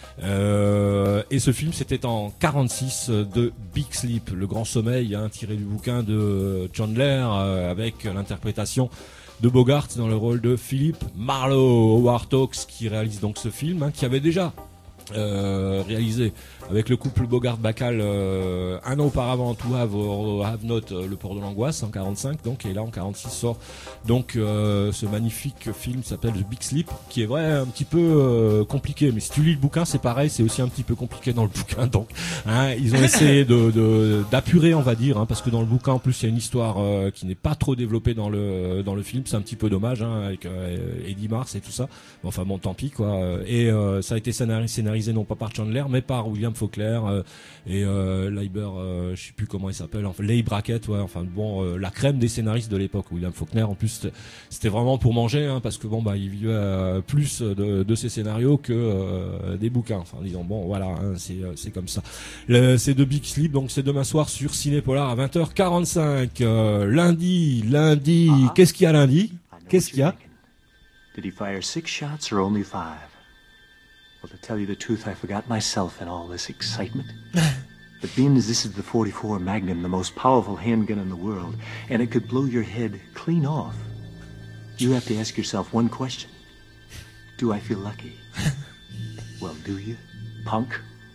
S8: euh, et ce film c'était en quarante-six euh, de Big Sleep, le grand sommeil, hein, tiré du bouquin de Chandler euh, avec l'interprétation de Bogart dans le rôle de Philip Marlowe. Howard Hawks qui réalise donc ce film, hein, qui avait déjà euh, réalisé avec le couple Bogart-Bacall euh, un an auparavant To Have or Have Not, euh, Le Port de l'Angoisse en quarante-cinq, donc, et là en quarante-six sort donc euh, ce magnifique film qui s'appelle The Big Sleep, qui est vrai un petit peu euh, compliqué, mais si tu lis le bouquin c'est pareil, c'est aussi un petit peu compliqué dans le bouquin, donc hein, ils ont essayé de, de d'apurer on va dire, hein, parce que dans le bouquin en plus il y a une histoire euh, qui n'est pas trop développée dans le dans le film, c'est un petit peu dommage, hein, avec euh, Eddie Mars et tout ça, enfin bon tant pis quoi, et euh, ça a été scénarisé, scénarisé non pas par Chandler mais par William Faulkner euh, et euh, Leiber, euh, je sais plus comment il s'appelle, enfin Leigh Brackett, ouais, enfin bon, euh, la crème des scénaristes de l'époque. William Faulkner en plus c'était, c'était vraiment pour manger, hein, parce que bon bah il vivait euh, plus de, de ses scénarios que euh, des bouquins. Enfin disons bon voilà, hein, c'est euh, c'est comme ça. Le, c'est de Big Sleep, donc c'est demain soir sur Ciné Polar à vingt heures quarante-cinq. Euh, lundi, lundi,
S10: Uh-huh.
S8: qu'est-ce qu'il y a lundi? Qu'est-ce qu'il y a?
S10: Did he fire six shots or only five? Well, to tell you the truth, I forgot myself in all this excitement. But being as this is the forty-four Magnum, the most powerful handgun in the world, and it could blow your head clean off, you have to ask yourself one question. Do I feel lucky? Well, do you, punk?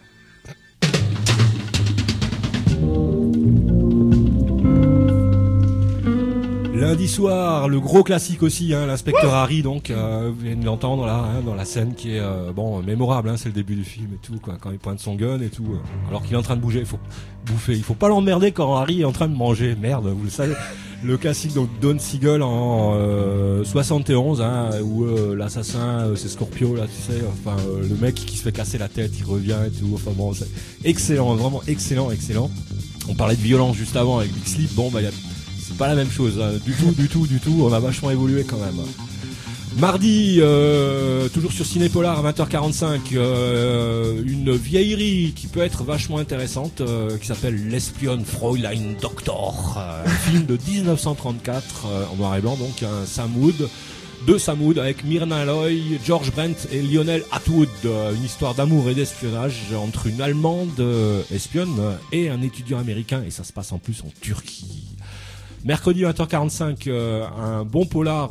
S8: Lundi soir, le gros classique aussi, hein, l'inspecteur Harry, donc euh, vous venez de l'entendre là, hein, dans la scène qui est euh, bon mémorable, hein, c'est le début du film et tout, quoi, quand il pointe son gun et tout, euh, alors qu'il est en train de bouger, il faut bouffer, il faut pas l'emmerder quand Harry est en train de manger, merde, vous le savez. Le classique donc Don Siegel en euh, soixante et onze, hein, où euh, l'assassin euh, c'est Scorpio là, tu sais, enfin euh, le mec qui se fait casser la tête, il revient et tout, enfin bon, c'est excellent, vraiment excellent, excellent. On parlait de violence juste avant avec Big Sleep, bon bah il y a c'est pas la même chose, hein. du tout, du tout, du tout. On a vachement évolué quand même. Mardi, euh, toujours sur Ciné Polar à vingt heures quarante-cinq, euh, une vieillerie qui peut être vachement intéressante, euh, qui s'appelle L'Espionne Fräulein Doktor, euh, un film de dix-neuf cent trente-quatre euh, en noir et blanc, donc un Sam Wood, deux Sam Wood avec Myrna Loy, George Brent et Lionel Atwood, euh, une histoire d'amour et d'espionnage entre une Allemande euh, espionne et un étudiant américain, et ça se passe en plus en Turquie. Mercredi vingt heures quarante-cinq, euh, un bon polar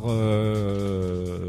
S8: euh,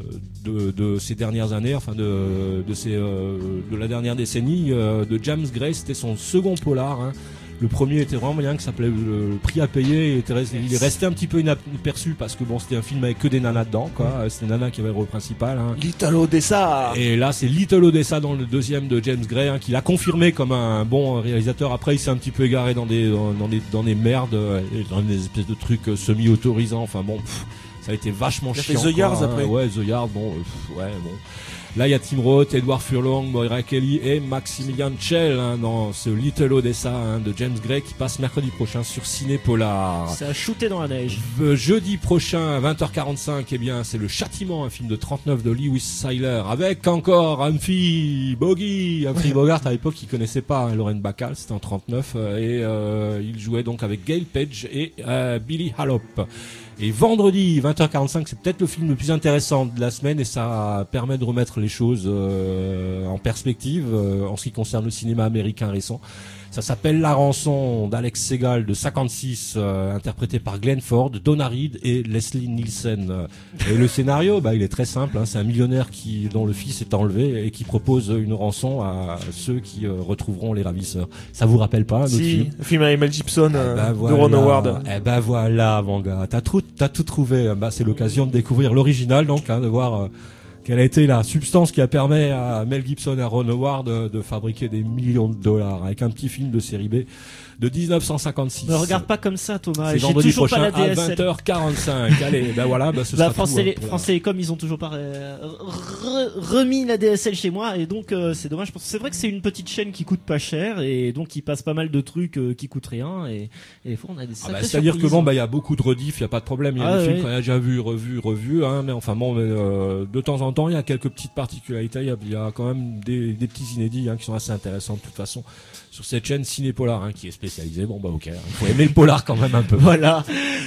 S8: de, de ces dernières années, enfin de de ces euh, de la dernière décennie, euh, de James Gray. C'était son second polar. Hein. Le premier était vraiment bien, qui s'appelait Le Prix à payer. Il, était resté, il est resté un petit peu inaperçu parce que bon, c'était un film avec que des nanas dedans, quoi. C'était Nana qui avait le rôle principal. Hein.
S4: Little Odessa.
S8: Et là, c'est Little Odessa dans le deuxième de James Gray, hein, qui l'a confirmé comme un bon réalisateur. Après, il s'est un petit peu égaré dans des dans, dans des dans des merdes, et dans des espèces de trucs semi-autorisants. Enfin bon, pff, ça a été vachement
S4: il a
S8: chiant.
S4: fait The Yards
S8: hein.
S4: après.
S8: Ouais, The Yards. Bon, pff, ouais, bon. Là, il y a Tim Roth, Edward Furlong, Moira Kelly et Maximilian Schell hein, dans ce Little Odessa hein, de James Gray qui passe mercredi prochain sur Ciné Polar.
S2: Ça a shooté dans la neige.
S8: Euh, jeudi prochain à vingt heures quarante-cinq, eh bien, c'est Le Châtiment, un film de trente-neuf de Lewis Seiler avec encore Humphrey Bogart. Humphrey Bogart, à l'époque, il connaissait pas hein, Lauren Bacall, c'était en trente-neuf euh, et euh, il jouait donc avec Gail Page et euh, Billy Hallop. Et vendredi, vingt heures quarante-cinq, c'est peut-être le film le plus intéressant de la semaine et ça permet de remettre les choses euh, en perspective euh, en ce qui concerne le cinéma américain récent. Ça s'appelle La Rançon d'Alex Segal de cinquante-six, euh, interprété par Glenn Ford, Donna Reed et Leslie Nielsen. Et le scénario, bah, il est très simple. Hein, c'est un millionnaire qui dont le fils est enlevé et qui propose une rançon à ceux qui euh, retrouveront les ravisseurs. Ça vous rappelle pas un autre
S4: Si,
S8: film
S4: le film avec Mel Gibson euh,
S8: eh ben
S4: de
S8: voilà,
S4: Ron Howard.
S8: Eh ben voilà, mon gars, t'as tout, t'as tout trouvé. Bah, c'est l'occasion de découvrir l'original, donc, hein, de voir euh, quelle a été la substance qui a permis à Mel Gibson et à Ron Howard de, de fabriquer des millions de dollars avec un petit film de série B de dix-neuf cent cinquante-six.
S2: Ne regarde pas comme ça, Thomas.
S8: C'est
S2: J'ai
S8: vendredi
S2: toujours
S8: prochain
S2: pas la D S L.
S8: à vingt heures quarante-cinq. Allez, ben voilà, ben ce
S2: Bah,
S8: sera
S2: France,
S8: tout.
S2: Télé,
S8: hein, pour
S2: France Télécom, ils ont toujours pas euh, re- remis la D S L chez moi et donc euh, c'est dommage parce que c'est vrai que c'est une petite chaîne qui coûte pas cher et donc il passe pas mal de trucs euh, qui coûtent rien et et des fois on a des
S8: Ah
S2: sacrées
S8: bah, c'est-à-dire que
S2: surprises.
S8: bon, bah il y a beaucoup de rediff, il y a pas de problème. Il y a
S2: Ah,
S8: des
S2: ouais.
S8: films qu'on a déjà vu, revu, revu, hein. Mais enfin bon, mais, euh, de temps en temps, il y a quelques petites particularités. Il y a, il y a quand même des, des petits inédits hein, qui sont assez intéressants de toute façon sur cette chaîne Ciné Polar hein, qui est spécialisée. Bon bah ok, il faut aimer le polar quand même un peu.
S2: Voilà.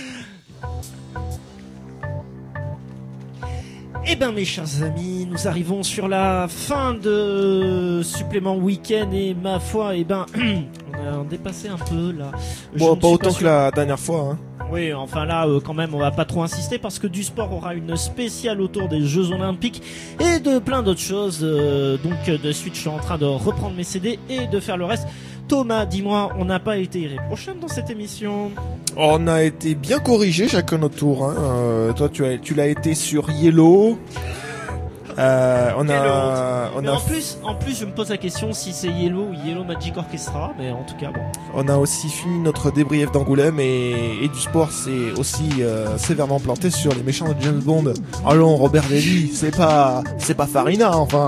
S2: Eh ben mes chers amis, nous arrivons sur la fin de supplément week-end et ma foi, eh ben on a dépassé un peu là. Je
S4: Bon,
S2: ne
S4: pas
S2: suis
S4: autant
S2: sûr.
S4: que la dernière fois. Hein.
S2: Oui, enfin là, euh, quand même, on va pas trop insister parce que du sport aura une spéciale autour des Jeux Olympiques et de plein d'autres choses. Euh, donc euh, de suite, je suis en train de reprendre mes C D et de faire le reste. Thomas, dis-moi, on n'a pas été irréprochable dans cette émission.
S4: On a été bien corrigé chacun notre tour. Hein. Euh, toi, tu as, tu l'as été sur Yellow. Euh, on a, on
S2: Mais
S4: a,
S2: en plus, en plus, je me pose la question si c'est Yellow ou Yellow Magic Orchestra, mais en tout cas, bon.
S4: on a aussi fini notre débrief d'Angoulême et, et du sport, c'est aussi euh, sévèrement planté sur les méchants de James Bond. Allons, Robert Daly, c'est pas, c'est pas Farina, enfin.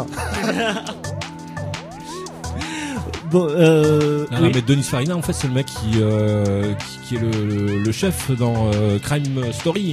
S2: Bon, euh,
S8: Non,
S2: oui.
S8: non, mais Denis Farina, en fait, c'est le mec qui, euh, qui, qui est le, le, le chef dans euh, Crime Story.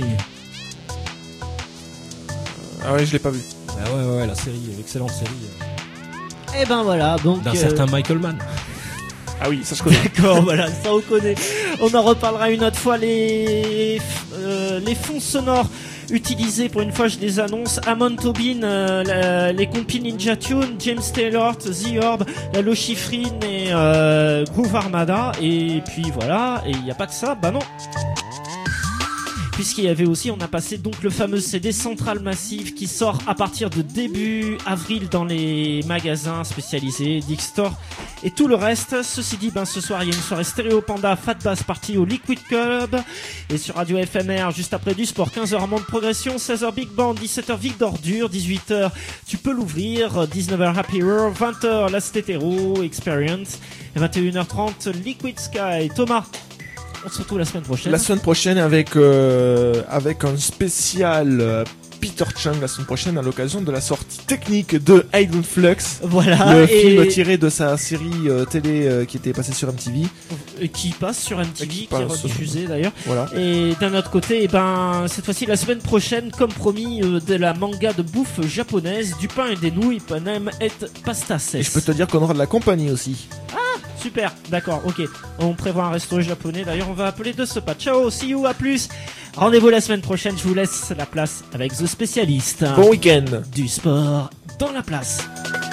S4: Ah ouais, je l'ai pas vu.
S8: Ah ouais, ouais, ouais, la série, l'excellente série
S2: Eh ben voilà, donc.
S8: d'un
S2: euh,
S8: certain Michael Mann.
S4: Ah oui, ça je connais.
S2: D'accord, voilà, ça on connaît. On en reparlera une autre fois. Les euh, les fonds sonores utilisés, pour une fois je les annonce: Amon Tobin, euh, la- les compil Ninja Tune, James Taylor, The Orb, la Lochifrine et euh, Groove Armada. Et puis voilà, et il n'y a pas que ça, bah non. Puisqu'il y avait aussi, on a passé donc le fameux C D Central Massive qui sort à partir de début avril dans les magasins spécialisés, Dick Store et tout le reste. Ceci dit, ben ce soir il y a une soirée Stéréo Panda Fat Bass Party au Liquid Club et sur Radio F M R juste après du sport, quinze heures Monde Progression, seize heures Big Band, dix-sept heures Vic d'Ordure, dix-huit heures Tu peux l'ouvrir, dix-neuf heures Happy Hour, vingt heures Last Hétéro Experience et vingt et une heures trente Liquid Sky. Thomas, on se retrouve la semaine prochaine.
S4: La semaine prochaine avec euh, avec un spécial euh, Peter Chung la semaine prochaine à l'occasion de la sortie technique de Hidden Flux.
S2: Voilà,
S4: le
S2: et-
S4: film tiré de sa série euh, télé euh, qui était passée sur M T V.
S2: Et qui passe sur M T V,
S4: Et qui
S2: qui, est
S4: passe,
S2: rediffusé d'ailleurs.
S4: Voilà.
S2: Et d'un autre côté, eh ben, cette fois-ci, la semaine prochaine, comme promis, euh, de la manga de bouffe japonaise, du pain et des nouilles, panem et pasta
S4: Et je peux
S2: cesse.
S4: te dire qu'on aura de la compagnie aussi.
S2: Super, d'accord, ok. On prévoit un resto japonais, d'ailleurs, on va appeler de ce pas. Ciao, see you, à plus. Rendez-vous la semaine prochaine, je vous laisse la place avec The Spécialiste.
S4: Bon week-end.
S2: Du sport dans la place.